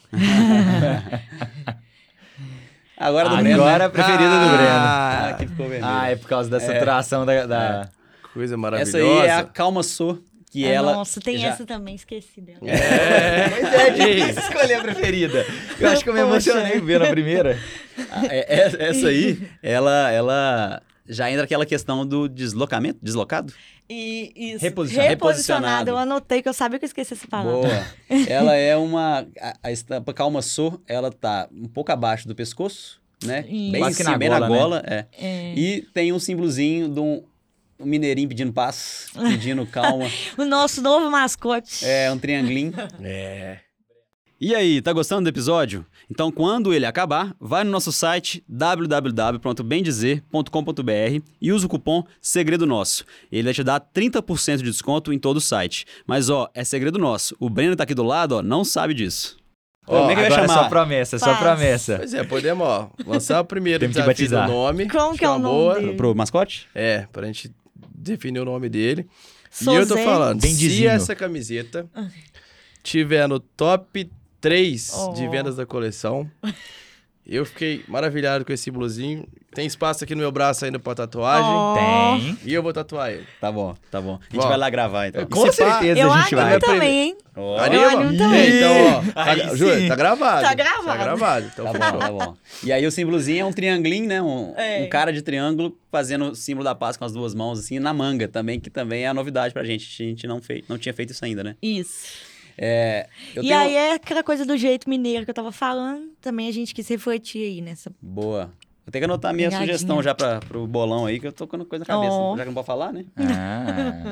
Agora do Agora Breno, a né? preferida do Breno. Ah, aqui ficou vermelho. Ah, é por causa da saturação da... da- Coisa Essa maravilhosa. aí é a Calma So, que Ah, ela... Nossa, tem já- essa também, esqueci dela. É, pois é, difícil escolher a preferida. Eu acho que eu me Poxa. emocionei vendo a primeira. Ah, é- é- essa aí, ela, ela já entra aquela questão do deslocamento, deslocado? E isso. Reposicionado. Reposicionado. Eu anotei que eu sabia que eu esqueci essa palavra. Boa. Ela é uma... A, a estampa Calma So, ela tá um pouco abaixo do pescoço, né? Isso. Bem em Quase que cima, na bem na gola, né? gola. É. É. E tem um símbolozinho de um, um mineirinho pedindo paz, pedindo calma. O nosso novo mascote. É, um triangulinho. É. E aí, tá gostando do episódio? Então, quando ele acabar, vai no nosso site w w w ponto bem dizer ponto com ponto b r e usa o cupom Segredo Nosso. Ele vai te dar trinta por cento de desconto em todo o site. Mas, ó, é segredo nosso. O Breno tá aqui do lado, ó, não sabe disso. Ó, Como é que vai Agora é chamar? só promessa, só Paz. promessa. Pois é, podemos, ó, lançar o primeiro Temos que desafio do batizar. nome. Como Acho que é o uma nome boa. dele? Pro mascote? É, pra gente definir o nome dele. Sou e eu tô Zé. falando, Bem se dizinho. essa camiseta tiver no top três Oh. de vendas da coleção, eu fiquei maravilhado com esse símbolozinho. Tem espaço aqui no meu braço ainda pra tatuagem. Oh. Tem. E eu vou tatuar ele. Tá bom, tá bom. A gente Bom. vai lá gravar, então. Com Se pá, certeza Eu a gente animo vai. também, hein? Ó, Anima? Eu animo também. Então, ó, Aí tá, sim. Júlio, tá gravado. Tá gravado. Tá gravado. Então, Tá bom, fechou. tá bom. E aí o símbolozinho é um triangulinho, né? Um, É. um cara de triângulo fazendo o símbolo da paz com as duas mãos, assim, na manga também, que também é a novidade pra gente. A gente não, fez, não tinha feito isso ainda, né? Isso. É, eu E tenho... aí é aquela coisa do jeito mineiro que eu tava falando. Também a gente quis refletir aí nessa. Boa. Eu tenho que anotar a minha Pegadinha. sugestão já pra, pro bolão aí, que eu tô com coisa na cabeça. Oh. Já que não pode falar, né? Ah.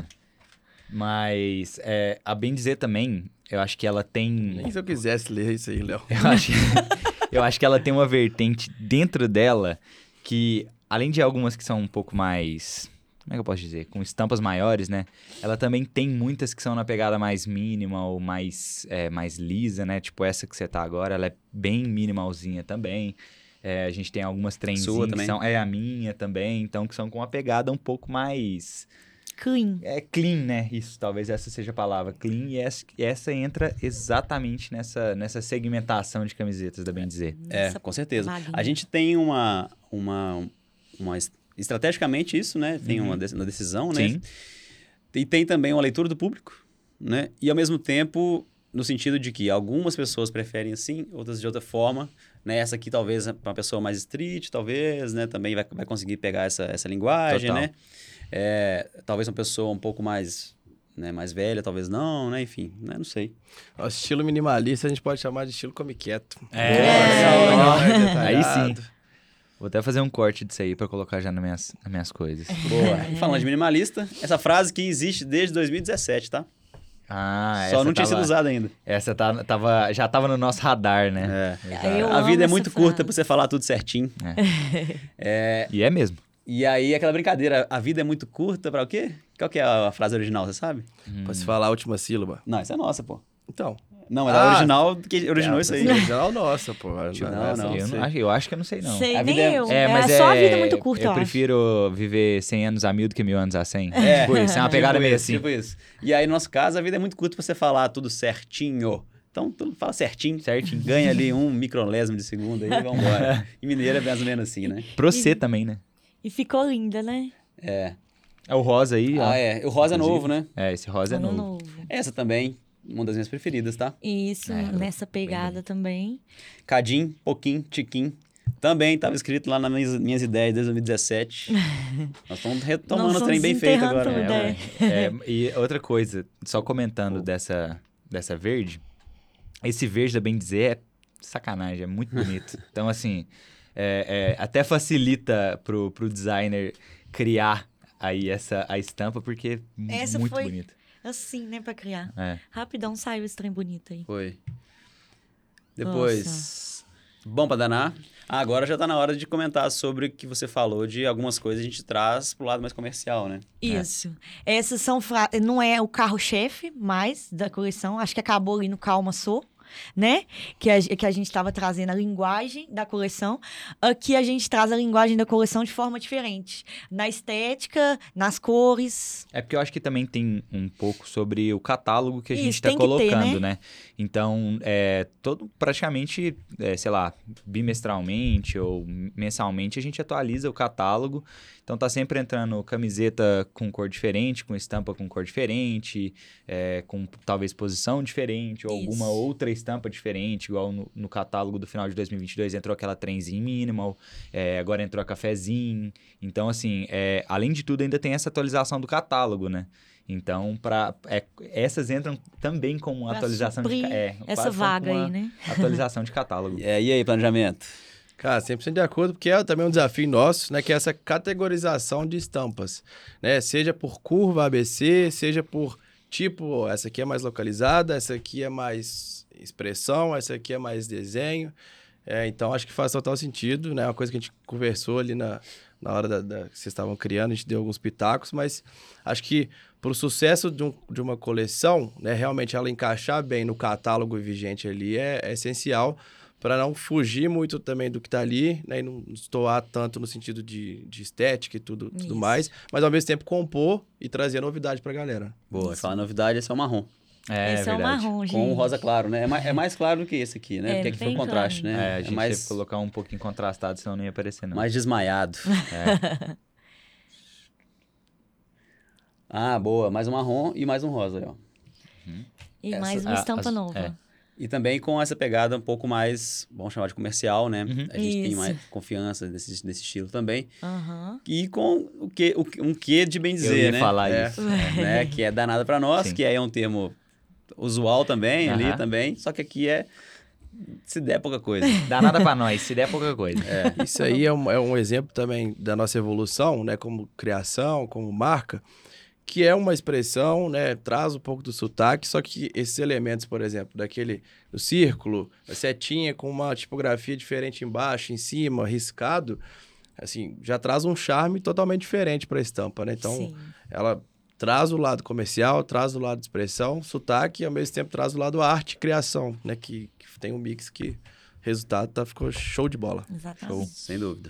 Mas é, a bem dizer também, eu acho que ela tem. Nem se eu quisesse ler isso aí, Léo. Eu acho, eu acho que ela tem uma vertente dentro dela que, além de algumas que são um pouco mais. Como é que eu posso dizer? Com estampas maiores, né? Ela também tem muitas que são na pegada mais mínima ou mais, é, mais lisa, né? Tipo essa que você tá agora, ela é bem minimalzinha também. É, a gente tem algumas trenzinhas Sua que também. são... É a minha também, então que são com uma pegada um pouco mais... Clean. É clean, né? Isso, talvez essa seja a palavra. Clean e essa, essa entra exatamente nessa, nessa segmentação de camisetas, da bem dizer. É, Essa com certeza. vaguinha. A gente tem uma... uma, uma es- estrategicamente isso, né? Tem uma, de- uma decisão, né? Sim. E tem também uma leitura do público, né? E ao mesmo tempo, no sentido de que algumas pessoas preferem assim, outras de outra forma, né? Essa aqui talvez para uma pessoa mais street, talvez, né? Também vai, vai conseguir pegar essa, essa linguagem, Total. né? É, talvez uma pessoa um pouco mais, né? mais velha, talvez não, né? Enfim, né? Não sei. O estilo minimalista a gente pode chamar de estilo come quieto. É, Boa, ó. mais Aí detalhado. sim. Vou até fazer um corte disso aí pra colocar já nas minhas, nas minhas coisas. Boa. E falando de minimalista, essa frase que existe desde dois mil e dezessete, tá? Ah, Só essa não tinha tava, sido usada ainda. Essa tá, tava, já tava no nosso radar, né? É. Exato. Eu A vida amo é muito essa curta frase. pra você falar tudo certinho. É, E é mesmo. e aí, aquela brincadeira, a vida é muito curta pra o quê? Qual que é a frase original, você sabe? Pode se falar a última sílaba. Não, essa é nossa, pô. Então. Não, mas a Ah, original que originou isso aí. É original nossa, pô. Não, Essa não. eu, sei. não acho, eu acho que eu não sei, não. Sei, A nem vida é- eu. É, mas só é, a vida muito curta, eu eu, acho. prefiro viver cem anos a mil do que mil anos a cem. Tipo isso, é uma pegada Tipo meio isso, assim. Tipo isso. E aí, no nosso caso, a vida é muito curta pra você falar tudo certinho. Então, tu fala certinho. Certinho. Ganha ali um microlésimo de segundo aí e vambora. E mineiro é mais ou menos assim, né? Pra você também, né? E ficou linda, né? É. É o rosa aí, ó. Ah, é. O rosa é Inclusive. novo, né? É, esse rosa é Ano novo. Essa também, uma das minhas preferidas, tá? Isso, É, nessa pegada também. Cadim, Pouquinho, Tiquim. Também estava escrito lá nas minhas, minhas ideias desde dois mil e dezessete. Nós estamos retomando Nós o trem estamos bem feito desenterrando agora. tudo, né? é. É, e outra coisa, só comentando dessa, dessa verde, esse verde, da bem dizer, é sacanagem, é muito bonito. Então, assim, é, é, até facilita pro, pro designer criar aí essa, a estampa, porque é Essa muito foi- bonito. Assim, né, pra criar. É. Rapidão saiu esse trem bonito aí. Foi. Depois, bom pra danar. Ah, agora já tá na hora de comentar sobre o que você falou de algumas coisas a gente traz pro lado mais comercial, né? Isso. Essas são fra... não é o carro-chefe mais da coleção, acho que acabou ali no Calma Sou, né? Que a, que a gente estava trazendo a linguagem da coleção. Aqui a gente traz a linguagem da coleção de forma diferente. Na estética, nas cores. É porque eu acho que também tem um pouco sobre o catálogo que a gente Isso, está tem que ter, colocando, né? né? Então, é, todo, praticamente, é, sei lá, bimestralmente ou mensalmente, a gente atualiza o catálogo. Então, tá sempre entrando camiseta com cor diferente, com estampa com cor diferente, é, com talvez posição diferente, ou Isso. alguma outra estampa diferente, igual no, no catálogo do final de dois mil e vinte e dois entrou aquela trenzinho minimal, é, agora entrou a cafezinho. Então, assim, é, além de tudo, ainda tem essa atualização do catálogo, né? Então, pra, é, essas entram também como uma Pra atualização de suprir ca- é, essa quase como vaga uma aí, né? atualização de catálogo. É, e aí, planejamento? Cara, cem por cento de acordo, porque é também um desafio nosso, né? Que é essa categorização de estampas, né? Seja por curva A B C, seja por tipo, essa aqui é mais localizada, essa aqui é mais expressão, essa aqui é mais desenho. É, então, acho que faz total sentido, né? Uma coisa que a gente conversou ali na, na hora da, da, que vocês estavam criando, a gente deu alguns pitacos, mas acho que para o sucesso de, um, de uma coleção, né? Realmente ela encaixar bem no catálogo vigente ali é, é essencial, para não fugir muito também do que está ali, né? E não destoar tanto no sentido de, de estética e tudo, tudo mais, mas ao mesmo tempo compor e trazer novidade para a galera. Boa, falar novidade, esse é o marrom. É, Esse é o verdade. marrom, gente. Com o rosa claro, né? É mais, é mais claro do que esse aqui, né? É, Porque aqui foi o bem contraste, claro. né? É, a gente mais, teve que colocar um pouquinho contrastado, senão não ia aparecer, não. mais desmaiado. É. Ah, boa. Mais um marrom e mais um rosa, ó. E Essa- mais uma ah, estampa as- nova. é. E também com essa pegada um pouco mais, vamos chamar de comercial, né? Uhum. A gente tem Isso. mais confiança desse, desse estilo também. Aham. E com o que, o, que- um quê de bem Eu dizer, ia né? falar É. isso. Né? Que é danada pra nós, Sim. que aí é um termo usual também, ali Aham. também. Só que aqui é, se der pouca coisa. Dá nada pra nós, se der pouca coisa. É. Isso aí é um, é um exemplo também da nossa evolução, né? Como criação, como marca, que é uma expressão, né? Traz um pouco do sotaque, só que esses elementos, por exemplo, daquele do círculo, a setinha com uma tipografia diferente embaixo, em cima, riscado, assim, já traz um charme totalmente diferente para a estampa, né? Então, Sim. ela traz o lado comercial, traz o lado de expressão, sotaque, e ao mesmo tempo traz o lado arte e criação, né? Que, que tem um mix que o resultado tá, ficou show de bola. Exatamente. Sem dúvida.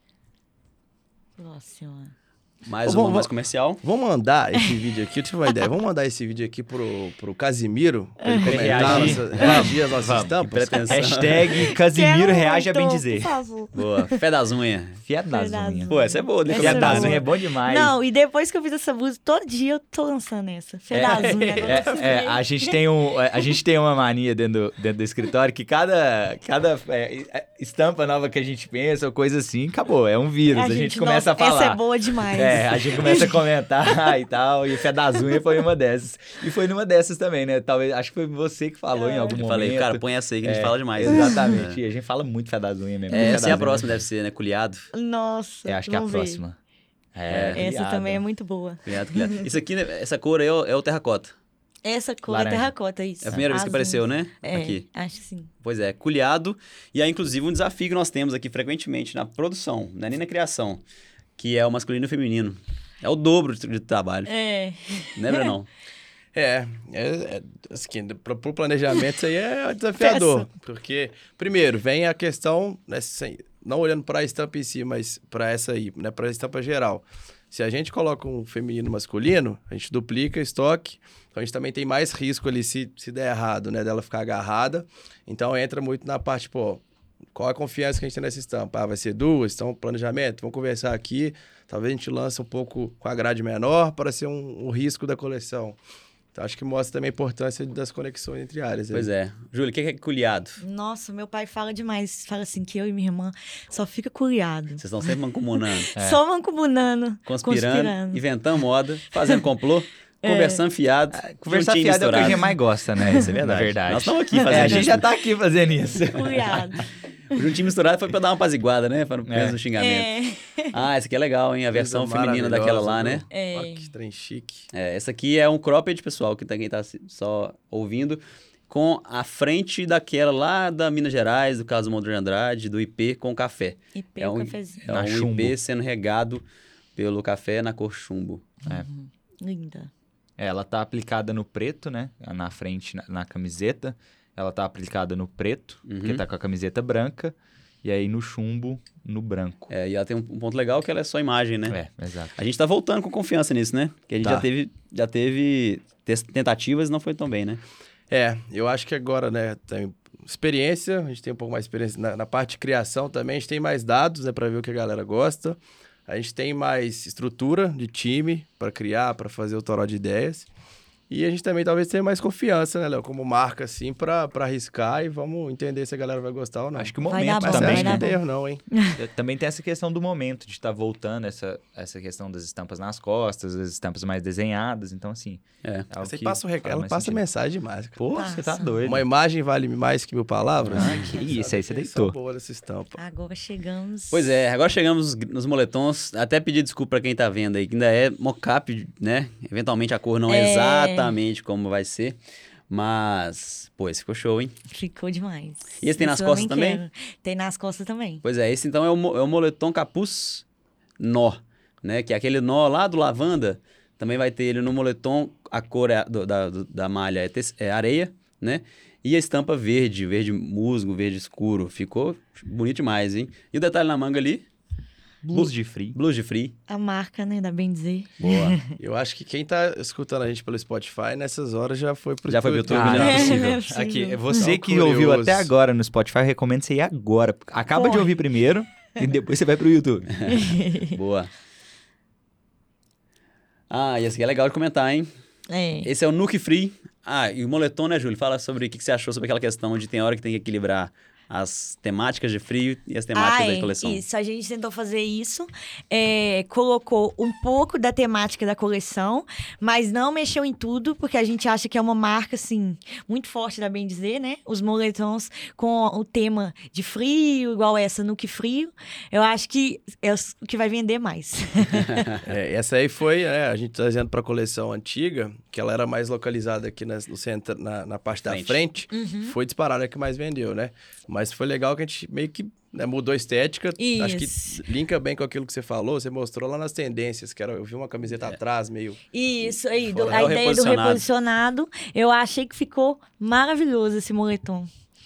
Próxima. Mais Ô, uma vamos- mais comercial. Vamos mandar esse vídeo aqui, eu tive uma ideia, vamos mandar esse vídeo aqui pro, pro Casimiro, pra ele comentar, Reagir. nossa, reagir às nossas Vamos. estampas. Pretensão. Hashtag Casimiro Quero reage a bem muito, dizer. Por favor. Boa. Fé das unhas. Fiado das Fé das unhas. Pô, essa é boa, né? Essa Fiado é das boa. unhas é bom demais. Não, e depois que eu fiz essa música, todo dia eu tô lançando essa. Fé das unhas. agora vocês É, é, veem. a, gente tem um, a gente tem uma mania dentro do, dentro do escritório que cada, cada é, estampa nova que a gente pensa ou coisa assim, acabou. É um vírus. A, gente, começa nossa, a falar. Essa é boa demais. É, a gente começa a comentar e tal, e o Fé das Unhas foi uma dessas. E foi numa dessas também, né? Talvez, acho que foi você que falou em algum Eu momento. falei, cara, põe essa aí que a gente É, fala demais. Exatamente. E a gente fala muito Fé das Unhas mesmo. É, Fé essa é a das próxima, Unhas. deve ser, né? Culiado. Nossa. É, acho que é a vamos ver. próxima. É, Essa Culiado. também é muito boa. Culiado, culiado. Isso aqui, né, essa cor aí é o, é o terracota. Essa cor Laranja. é terracota, isso. É a primeira vez que Azul. apareceu, né? É, Aqui. acho que sim. Pois é, culiado. E é inclusive um desafio que nós temos aqui frequentemente na produção, não é nem na criação, que é o masculino e o feminino. É o dobro de, de trabalho. É. Lembra não? É, é, é assim, pro, pro planejamento isso aí é desafiador, porque, primeiro, vem a questão, né, sem, não olhando para a estampa em si, mas para essa aí, né, para a estampa geral. Se a gente coloca um feminino e masculino, a gente duplica estoque, então a gente também tem mais risco ali se, se der errado, né, dela ficar agarrada. Então entra muito na parte, pô, qual a confiança que a gente tem nessa estampa? Ah, vai ser duas, então planejamento, vamos conversar aqui, talvez a gente lance um pouco com a grade menor para ser um, um risco da coleção. Então acho que mostra também a importância das conexões entre áreas. Pois é. Júlio, o que é culiado? Nossa, meu pai fala demais. Fala assim que eu e minha irmã só fica curiado. Vocês estão sempre mancomunando, Só mancomunando. conspirando, Conspirando. inventando moda, fazendo complô, conversando fiado. Conversar juntinho, fiado é o que a misturado. gente mais gosta, né? Isso é verdade. Na verdade. Nós estamos aqui fazendo É, a gente isso. já tá aqui fazendo isso. Curiado. O juntinho misturado foi pra dar uma apaziguada, né? Pra não É. preso no xingamento. É. Ah, essa aqui é legal, hein? A versão feminina daquela lá, né? É. Olha que trem chique. É, essa aqui é um cropped, pessoal, que tá, quem tá só ouvindo, com a frente daquela lá da Minas Gerais, do caso Monte de Andrade, do I P com café. E pé É o um, cafezinho. é Na um chumbo. I P sendo regado pelo café na cor chumbo. É. Linda. Ela tá aplicada no preto, né? Na frente, na, na camiseta. Ela tá aplicada no preto, Uhum. porque tá com a camiseta branca. E aí no chumbo, no branco. É, e ela tem um, um ponto legal que ela é só imagem, né? É, exato. A gente tá voltando com confiança nisso, né? Que a gente Tá. já teve, já teve tes- tentativas e não foi tão bem, né? É, eu acho que agora, né, tem experiência, a gente tem um pouco mais experiência na, na parte de criação também, a gente tem mais dados, né, para ver o que a galera gosta. A gente tem mais estrutura de time para criar, para fazer o toró de ideias. E a gente também talvez tenha mais confiança, né, Léo? Como marca, assim, pra, pra arriscar e vamos entender se a galera vai gostar ou não. Acho que o Vai momento dar Mas bom, você vai acha também, que dar não né? tem erro não, hein? Também tem essa questão do momento, de estar voltando essa, essa questão das estampas nas costas, as estampas mais desenhadas. Então, assim. É. é algo Você que passa o faz recado, ela mais passa sentido. mensagem demais, cara. Pô, Passa. você tá doido. Uma imagem vale mais que mil palavras? Ah, que isso, aí você Definição deitou. boa dessa estampa. Agora chegamos. Pois é, agora chegamos nos moletons. Até pedir desculpa pra quem tá vendo aí, que ainda é mocap, né? Eventualmente a cor não é, É. exatamente como vai ser. Mas, pô, esse ficou show, hein? Ficou demais. E esse tem nas Isso eu costas também também? quero. Tem nas costas também. Pois é, esse então é o, mo- é o moletom capuz nó, né? Que é aquele nó lá do lavanda. Também vai ter ele no moletom, a cor é- do- da, do- da malha é, tec- é areia, né? E a estampa verde, verde musgo, verde escuro. Ficou bonito demais, hein? E o detalhe na manga ali, Blues de frio. blues de free. A marca, né, da bem dizer. Boa. Eu acho que quem tá escutando a gente pelo Spotify, nessas horas já foi pro Já foi pro YouTube, Ah, né? não é É, possível. não é possível. Aqui, você Não, que curioso. ouviu até agora no Spotify, eu recomendo você ir agora. Acaba de Corre. ouvir primeiro e depois você vai pro YouTube. Boa. Ah, e esse aqui é legal de comentar, hein? É. Esse é o Nuke Free. Ah, e o moletom, né, Júlio? Fala sobre o que que você achou sobre aquela questão de tem hora que tem que equilibrar as temáticas de frio e as temáticas Ah, da é, coleção. Isso, a gente tentou fazer isso, é, colocou um pouco da temática da coleção, mas não mexeu em tudo, porque a gente acha que é uma marca, assim, muito forte da bem dizer, né? Os moletons com o tema de frio, igual essa, Nuke Frio, eu acho que é o que vai vender mais. É, essa aí foi, né, a gente trazendo pra coleção antiga, que ela era mais localizada aqui na, no centro, na, na parte da Frente. frente, Uhum. foi disparada que mais vendeu, né? Mas foi legal que a gente meio que né, mudou a estética. Acho Isso. que linka bem com aquilo que você falou, você mostrou lá nas tendências, que era, eu vi uma camiseta atrás, meio... Isso aí, do- Fora a o ideia do reposicionado. reposicionado, eu achei que ficou maravilhoso esse moletom.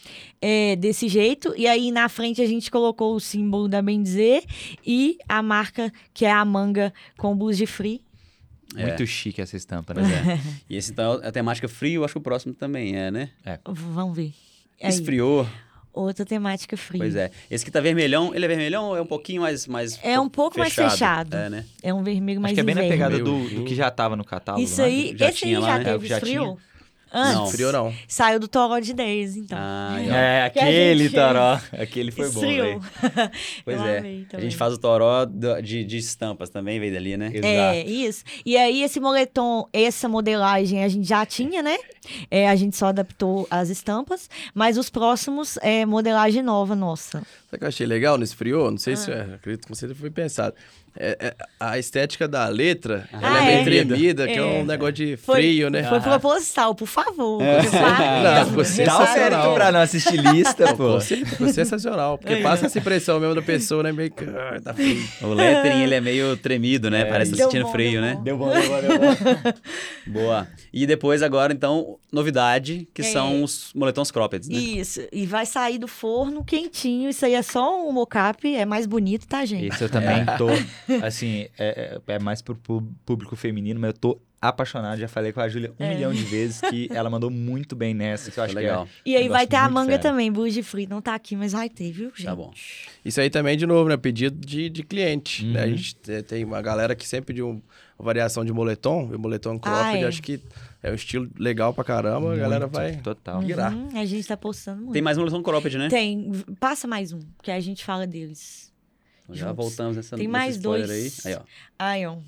É, desse jeito, e aí na frente a gente colocou o símbolo da bem dizer e a marca que é a manga com blues de free. É. Muito chique essa estampa, né? Pois é. E esse então é a temática frio, acho que o próximo também é, né? Vamos ver. Aí, Esfriou. outra temática frio. Pois é. Esse que tá vermelhão, ele é vermelhão ou é um pouquinho mais, mais É um pouco mais fechado. É, né? É um vermelho mais Acho que é bem na inverno. pegada Meio do, do que já tava no catálogo. Isso né? aí, Já esse tinha aí lá, já né? teve Já esfriou? tinha? Antes. Não. Frio não. Saiu do Toró de dez, então. Ah, É, Que a aquele gente- toró. Aquele foi bom, Esfriou. velho. Pois Eu é. amei A também. gente faz o toró do- de, de estampas também, veio dali, né? É, isso. E aí, esse moletom, essa modelagem a gente já tinha, né? É, a gente só adaptou as estampas, mas os próximos é modelagem nova nossa. Sabe o que eu achei legal nesse frio? Não sei se Ah. é, acredito que você foi pensado. É, é, a estética da letra, Ah, ela é é? meio tremida, que é É. um negócio de Foi- frio, né? Foi proposital, por favor. É. Não, ficou Dá o sensacional. mérito pra nossa estilista, pô. Ficou sen- ficou sensacional, porque passa essa impressão mesmo da pessoa, né? Meio que, ah, tá frio. O lettering, ele é meio tremido, né? Parece que tá Deu sentindo bom, frio, deu né? bom. Deu bom, deu bom, deu bom. Boa. E depois, agora, então, novidade, que É. são os moletons cropped, né? Isso, e vai sair do forno quentinho. Isso aí é só um mocap, é mais bonito, tá, gente? Esse eu também tô, assim, é, é é mais pro pu- público feminino, mas eu tô apaixonado. Já falei com a Júlia um É. milhão de vezes que ela mandou muito bem nessa, que eu acho Foi legal. que E aí negócio vai ter a muito manga fera. também, blues de free. Não tá aqui, mas vai ter, viu, gente? Tá bom. Isso aí também, de novo, né? Pedido de, de cliente. Né? A Uhum. gente te- tem uma galera que sempre pediu um- uma variação de moletom, e o moletom cropped, é. acho que é um estilo legal pra caramba, a galera Muito, vai... Total. virar. Uhum, a gente tá postando muito. Tem mais moletom cropped, né? Tem. Passa mais um, que a gente fala deles. Já juntos. voltamos nessa Tem nesse mais spoiler dois. aí. Aí, ó. Ai, ó.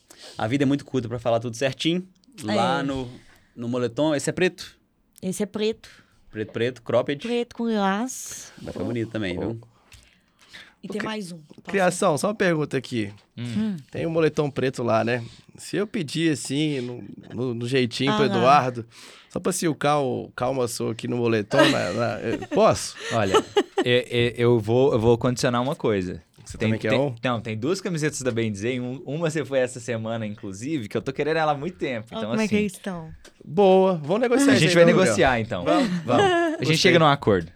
A vida é muito curta pra falar tudo certinho. Lá É. no, no moletom, esse é preto. Esse é preto. Preto, preto, cropped. Preto com lilás. Vai ficar bonito também, viu? E tem mais um. Passa. Criação, só uma pergunta aqui. Hum. Tem um moletom preto lá, né? Se eu pedir assim, no, no- no jeitinho Ah, pro lá. Eduardo, só pra silcar o calma sou aqui no moletom, na- na- eu- posso? Olha, eu, eu- eu vou, eu vou condicionar uma coisa. Você também quer tem, um? Não, tem duas camisetas da Bem Dizer. um- Uma você foi essa semana, inclusive, que eu tô querendo ela há muito tempo. Ó, Então, como é que assim, eles estão? Boa, vamos negociar a isso gente aí, vai vamos, Gabriel. negociar, então. Vamos, vamos. A Gostei. gente chega num acordo.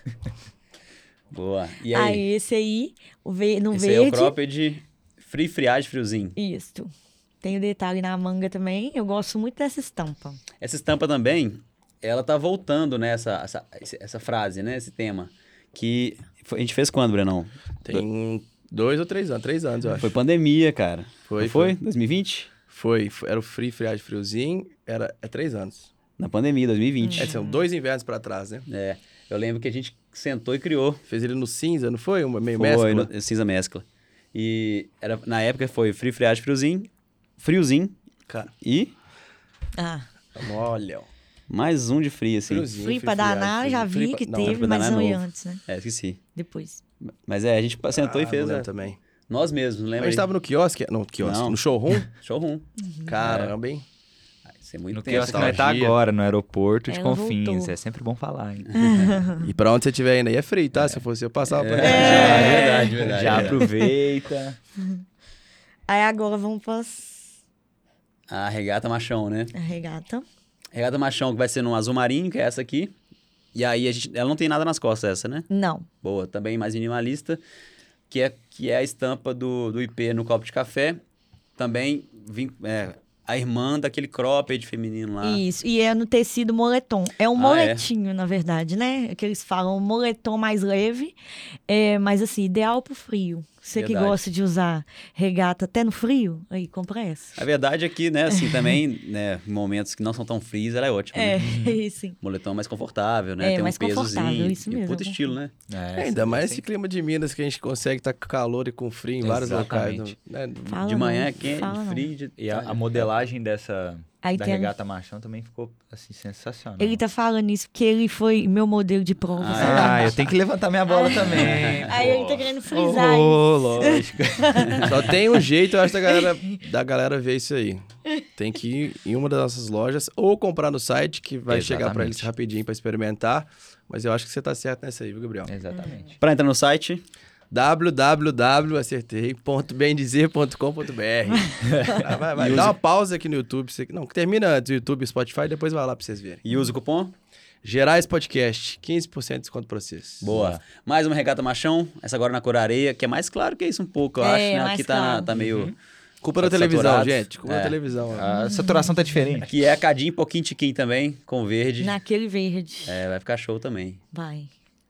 Boa. E Ah, aí? esse aí, o ver... no esse aí é o verde. cropped free friagem friozinho. Isso. Tem o detalhe na manga também. Eu gosto muito dessa estampa. Essa estampa também, ela tá voltando, né? Essa, essa, essa frase, né? Esse tema. Que foi- a gente fez quando, Brenão? Tem dois ou três anos, três anos, eu acho. Foi pandemia, cara. Foi, Não foi? foi. dois mil e vinte? Foi, foi- era o Free Friagem Friozinho, era, é três anos. Na pandemia, dois mil e vinte. É, são dois invernos pra trás, né? É. Eu lembro que a gente sentou e criou. Fez ele no cinza, não foi? Uma meio Foi, mescla? no, cinza mescla. E era, na época foi Free Friagem Friozinho, Friozinho Cara, e Ah, olha. mais um de frio, assim. Friozinho, Free pra Friagem, danar, já Free vi pra- que não, teve, Free pra mas danar não é ia novo. antes, né? É, esqueci. Depois. Mas é, a gente sentou Ah, e fez, não né? lembro também. Nós mesmos, A lembra? gente tava no quiosque, não, quiosque, Não. no showroom. Showroom. Caramba, hein? Isso é muito No tempo. quiosque essa nós tá nostalgia. agora, no aeroporto de Ela Confins. voltou. É sempre bom falar, hein? E pra onde você estiver indo aí é frio, tá? Se eu fosse eu, passava por aí. É, verdade, verdade. Já é. aproveita. Aí agora vamos pra A regata machão, né? regata. Regata machão que vai ser no azul marinho, que é essa aqui. E aí a gente, ela não tem nada nas costas, essa, né? Não. Boa, também mais minimalista, que é, que é a estampa do, do I P no copo de café. Também vim, é, a irmã daquele cropped feminino lá. Isso. E é no tecido moletom. É um Ah, moletinho, na verdade, né? Que eles falam um moletom mais leve. É, mas assim, ideal pro frio. Você que Verdade. gosta de usar regata até no frio, aí compra essa. A verdade é que, né, assim, também, né, em momentos que não são tão frios, ela é ótima. É, Né? sim. Moletom mais confortável, né? É, tem um mais confortável, pesozinho. isso e mesmo, puta é estilo, né? É, Ainda mais assim, esse clima de Minas que a gente consegue estar com calor e com frio em vários locais. Exatamente. Né? Fala de não, manhã é quente, fala não. frio. De... E a, a modelagem dessa Aí da tem- regata machão também ficou, assim, sensacional. Ele tá falando isso porque ele foi meu modelo de prova. Ah, sabe? Ah, eu tenho que levantar minha bola também. Aí ele tá querendo frisar Oh, isso. lógico. Só tem um jeito, eu acho, da galera, da galera ver isso aí. Tem que ir em uma das nossas lojas ou comprar no site, que vai chegar pra eles Exatamente. rapidinho pra experimentar. Mas eu acho que você tá certo nessa aí, viu, Gabriel? Exatamente. Pra entrar no site, w w w acertei ponto bem dizer ponto com ponto b r. Ah, vai, vai. Dá uma pausa aqui no YouTube. Você... Não, que termina antes, YouTube, Spotify, depois vai lá pra vocês verem. e usa o cupom. Gerais Podcast, quinze por cento de desconto pra vocês. Boa. Mais uma regata machão, essa agora na cor areia, que é mais claro que isso um pouco, eu É, acho, né? mais Aqui tá, claro. tá meio... Culpa da Tá televisão, saturado. gente. Culpa É. da televisão. A saturação tá diferente. Aqui é cadinho, pouquinho tiquinho também, com verde. Naquele verde. É, vai ficar show também. Vai.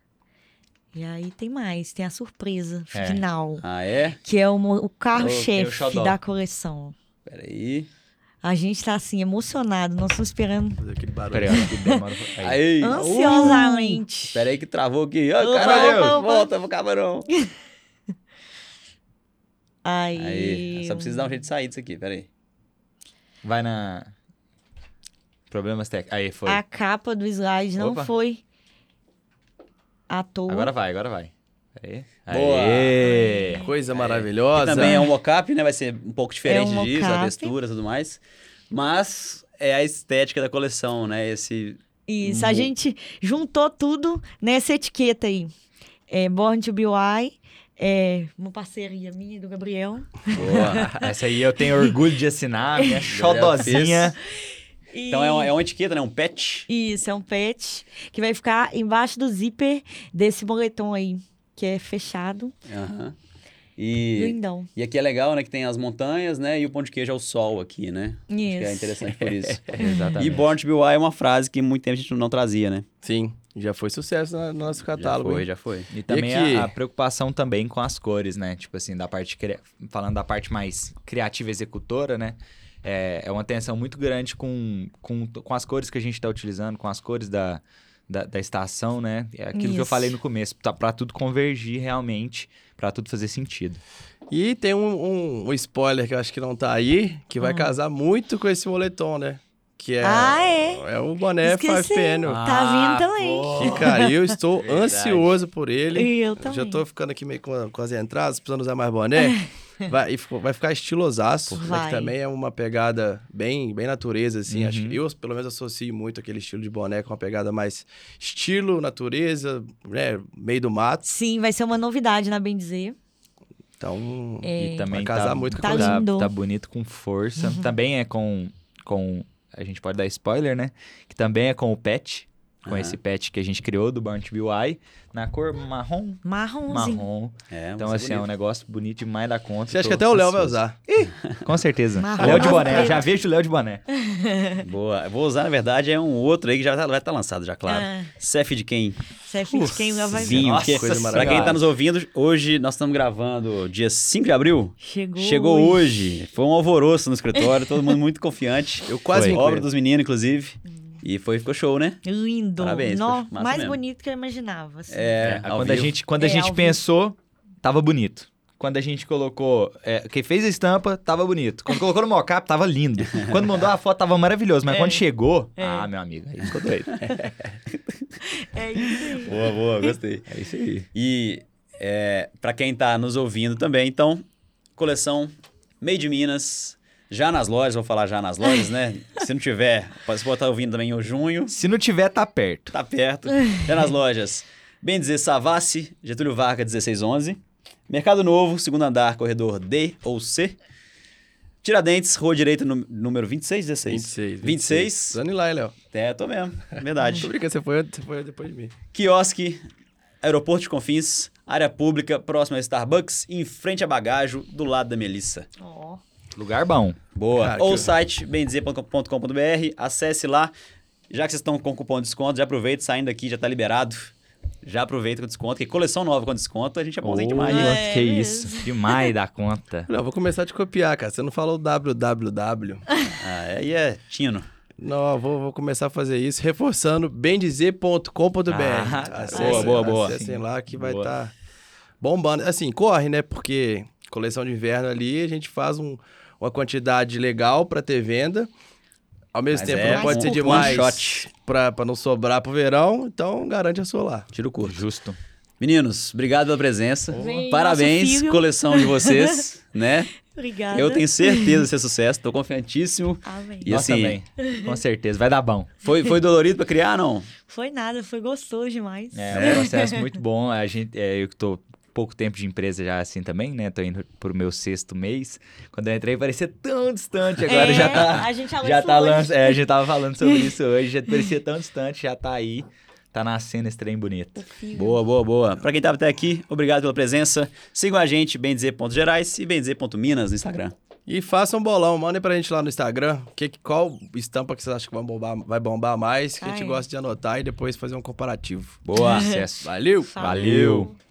E aí tem mais, tem a surpresa É. final, Ah, é? que é o, mo- o Tem o carro-chefe xodó. da coleção. Peraí. A gente tá assim, emocionado, nós estamos esperando Fazer aquele barulho. Peraí, ó, que demora. Aí. Aí. ansiosamente. Peraí que travou aqui. Ô, Opa, caralho, opa, opa. volta pro camarão. Aí, Aí, só precisa dar um jeito de sair disso aqui, peraí. Vai na... Problemas técnicos. Aí, foi. a capa do slide não Opa. foi à toa. Agora vai, agora vai. Aí. Boa. Aê. Coisa Que maravilhosa. também é um mocap, né? Vai ser um pouco diferente É um disso, a mocap. textura e tudo mais. Mas é a estética da coleção, né? Esse... Isso, a Mu- gente juntou tudo nessa etiqueta aí. É Born to Be Wild, é uma parceria minha e do Gabriel. Boa. Essa aí eu tenho orgulho de assinar, minha xodozinha. E- Então é uma, é uma etiqueta, né? Um patch. Isso, é um pet que vai ficar embaixo do zíper desse moletom aí, que é fechado. Aham. E, Lindão. e aqui é legal, né? Que tem as montanhas, né? E o pão de queijo é o sol aqui, né? Acho que é Isso. interessante por isso. Exatamente. E Born to Be Wild é uma frase que muito tempo a gente não trazia, né? Sim, já foi sucesso no nosso catálogo. Já foi, hein? já foi. E também aqui? a, a preocupação também com as cores, né? Tipo assim, da parte... cria- Falando da parte mais criativa executora, né? É, é uma atenção muito grande com, com, com as cores que a gente está utilizando, com as cores da, da, da estação, né? É aquilo que eu Isso. falei no começo, tá, para tudo convergir realmente, para tudo fazer sentido. E tem um, um- um spoiler que eu acho que não tá aí, que vai Hum. casar muito com esse moletom, né? Que é, Ah, é? é o boné Esqueci. cinco P N. Tá vindo também. Que, cara, eu estou Verdade. ansioso por ele. E eu também. Já tô ficando aqui meio com, com as entradas, precisando usar mais boné. Vai, e ficou- vai ficar estilosaço, né, Vai. que também é uma pegada bem, bem natureza, assim. Uhum. Acho que eu, pelo menos, associo muito aquele estilo de boné com uma pegada mais estilo, natureza, né? Meio do mato. Sim, vai ser uma novidade, na bem dizer. Então, É. E também vai casar tá, muito com Tá a coisa. tá, lindo. tá bonito com força. Também é com, com... A gente pode dar spoiler, né? Que também é com o pet. com Aham. esse patch que a gente criou do Born to Be Wild, na cor marrom. Marronzinho. Marrom. É, Então, mas assim, é um bonito. negócio bonito demais da conta. Você acha tô que até o Léo vai ansioso. usar? Com certeza. Marrom Léo de ou boné. preto? Já vejo o Léo de boné. Boa. Eu vou usar, na verdade, é um outro aí que já vai estar lançado, já, claro. Ah. Cef de quem? Você é filho de quem vai ver. Vinho. Nossa que, coisa pra maravilhosa. quem tá nos ouvindo, hoje nós estamos gravando dia cinco de abril. Chegou, Chegou hoje. Foi um alvoroço no escritório, todo mundo muito confiante. Eu quase Foi. me Obra conheço. dos meninos, inclusive. E foi, ficou show, né? Lindo. Parabéns, Nó, poxa, massa mais mesmo. bonito que eu imaginava. assim. É, É, ao quando a vivo. gente, quando a É, gente ao vivo. pensou, tava bonito. Quando a gente colocou... É, quem fez a estampa, tava bonito. Quando colocou no mockup, tava lindo. Quando mandou a foto, tava maravilhoso. Mas É. quando chegou... É. Ah, meu amigo, aí ficou doido. É isso aí. Boa, boa, gostei. É isso aí. E é, para quem tá nos ouvindo também, então, coleção Made in Minas, já nas lojas, vou falar já nas lojas, né? Se não tiver, pode estar ouvindo também em junho, Se não tiver, tá perto. tá perto. Já nas lojas, bem dizer, Savassi, Getúlio Vargas, dezesseis onze. Mercado Novo, segundo andar, corredor D ou C. Tiradentes, Rua Direita, nú- número vinte e seis, dezesseis? vinte e seis. vinte e seis. Dani lá, hein, Léo. É, tô mesmo, verdade. Tô brincando, você foi, você foi depois de mim. Quiosque, Aeroporto de Confins, área pública, próximo a Starbucks, em frente a Bagágio, do lado da Melissa. Ó. Lugar bom. Boa. Cara, Ou que- o site bem dizer ponto com ponto b r, acesse lá. Já que vocês estão com cupom de desconto, já aproveita, saindo daqui, já tá liberado. Já aproveita com desconto, porque coleção nova com desconto, a gente é bonzinho demais. Ô, hein? É, que mesmo. isso. Demais da conta. Léo, vou começar a te copiar, cara. Você não falou www. Ah, aí é tino. Não, eu vou, vou começar a fazer isso, reforçando bem dizer ponto com ponto b r. Ah, Acessem- boa, boa, boa. Acessem Sim. lá que vai Boa. estar bombando. Assim, corre, né? Porque coleção de inverno ali, a gente faz um- uma quantidade legal pra ter venda. Ao mesmo Mas tempo, é não pode um ser one demais shot. pra, pra não sobrar pro verão. Então, garante a sua lá. Tiro curto. Justo. Meninos, obrigado pela presença. Vem, Parabéns, nosso filho. coleção de vocês, né? Obrigada. Eu tenho certeza de ser sucesso, tô confiantíssimo. Amém. E Nós assim, também. Com certeza. Vai dar bom. Foi, foi dolorido pra criar, não? Foi nada, foi gostoso demais. É, um processo muito bom. A gente, é, eu que tô pouco tempo de empresa já assim também, né? Tô indo pro meu sexto mês. Quando eu entrei, parecia tão distante. Agora É, já tá... a gente falou Já isso tá hoje. lanç... É, a gente tava falando sobre isso hoje. Já parecia tão distante, já tá aí. Tá nascendo esse trem bonito. Boa, boa, boa. Pra quem tava até aqui, obrigado pela presença. Sigam a gente, bem dizer ponto gerais e bem dizer ponto minas no Instagram. E façam um bolão, mandem pra gente lá no Instagram. Que, qual estampa que vocês acham que vai bombar, vai bombar mais, que a gente Ah, é. gosta de anotar e depois fazer um comparativo. Boa. Sucesso. Valeu! Valeu.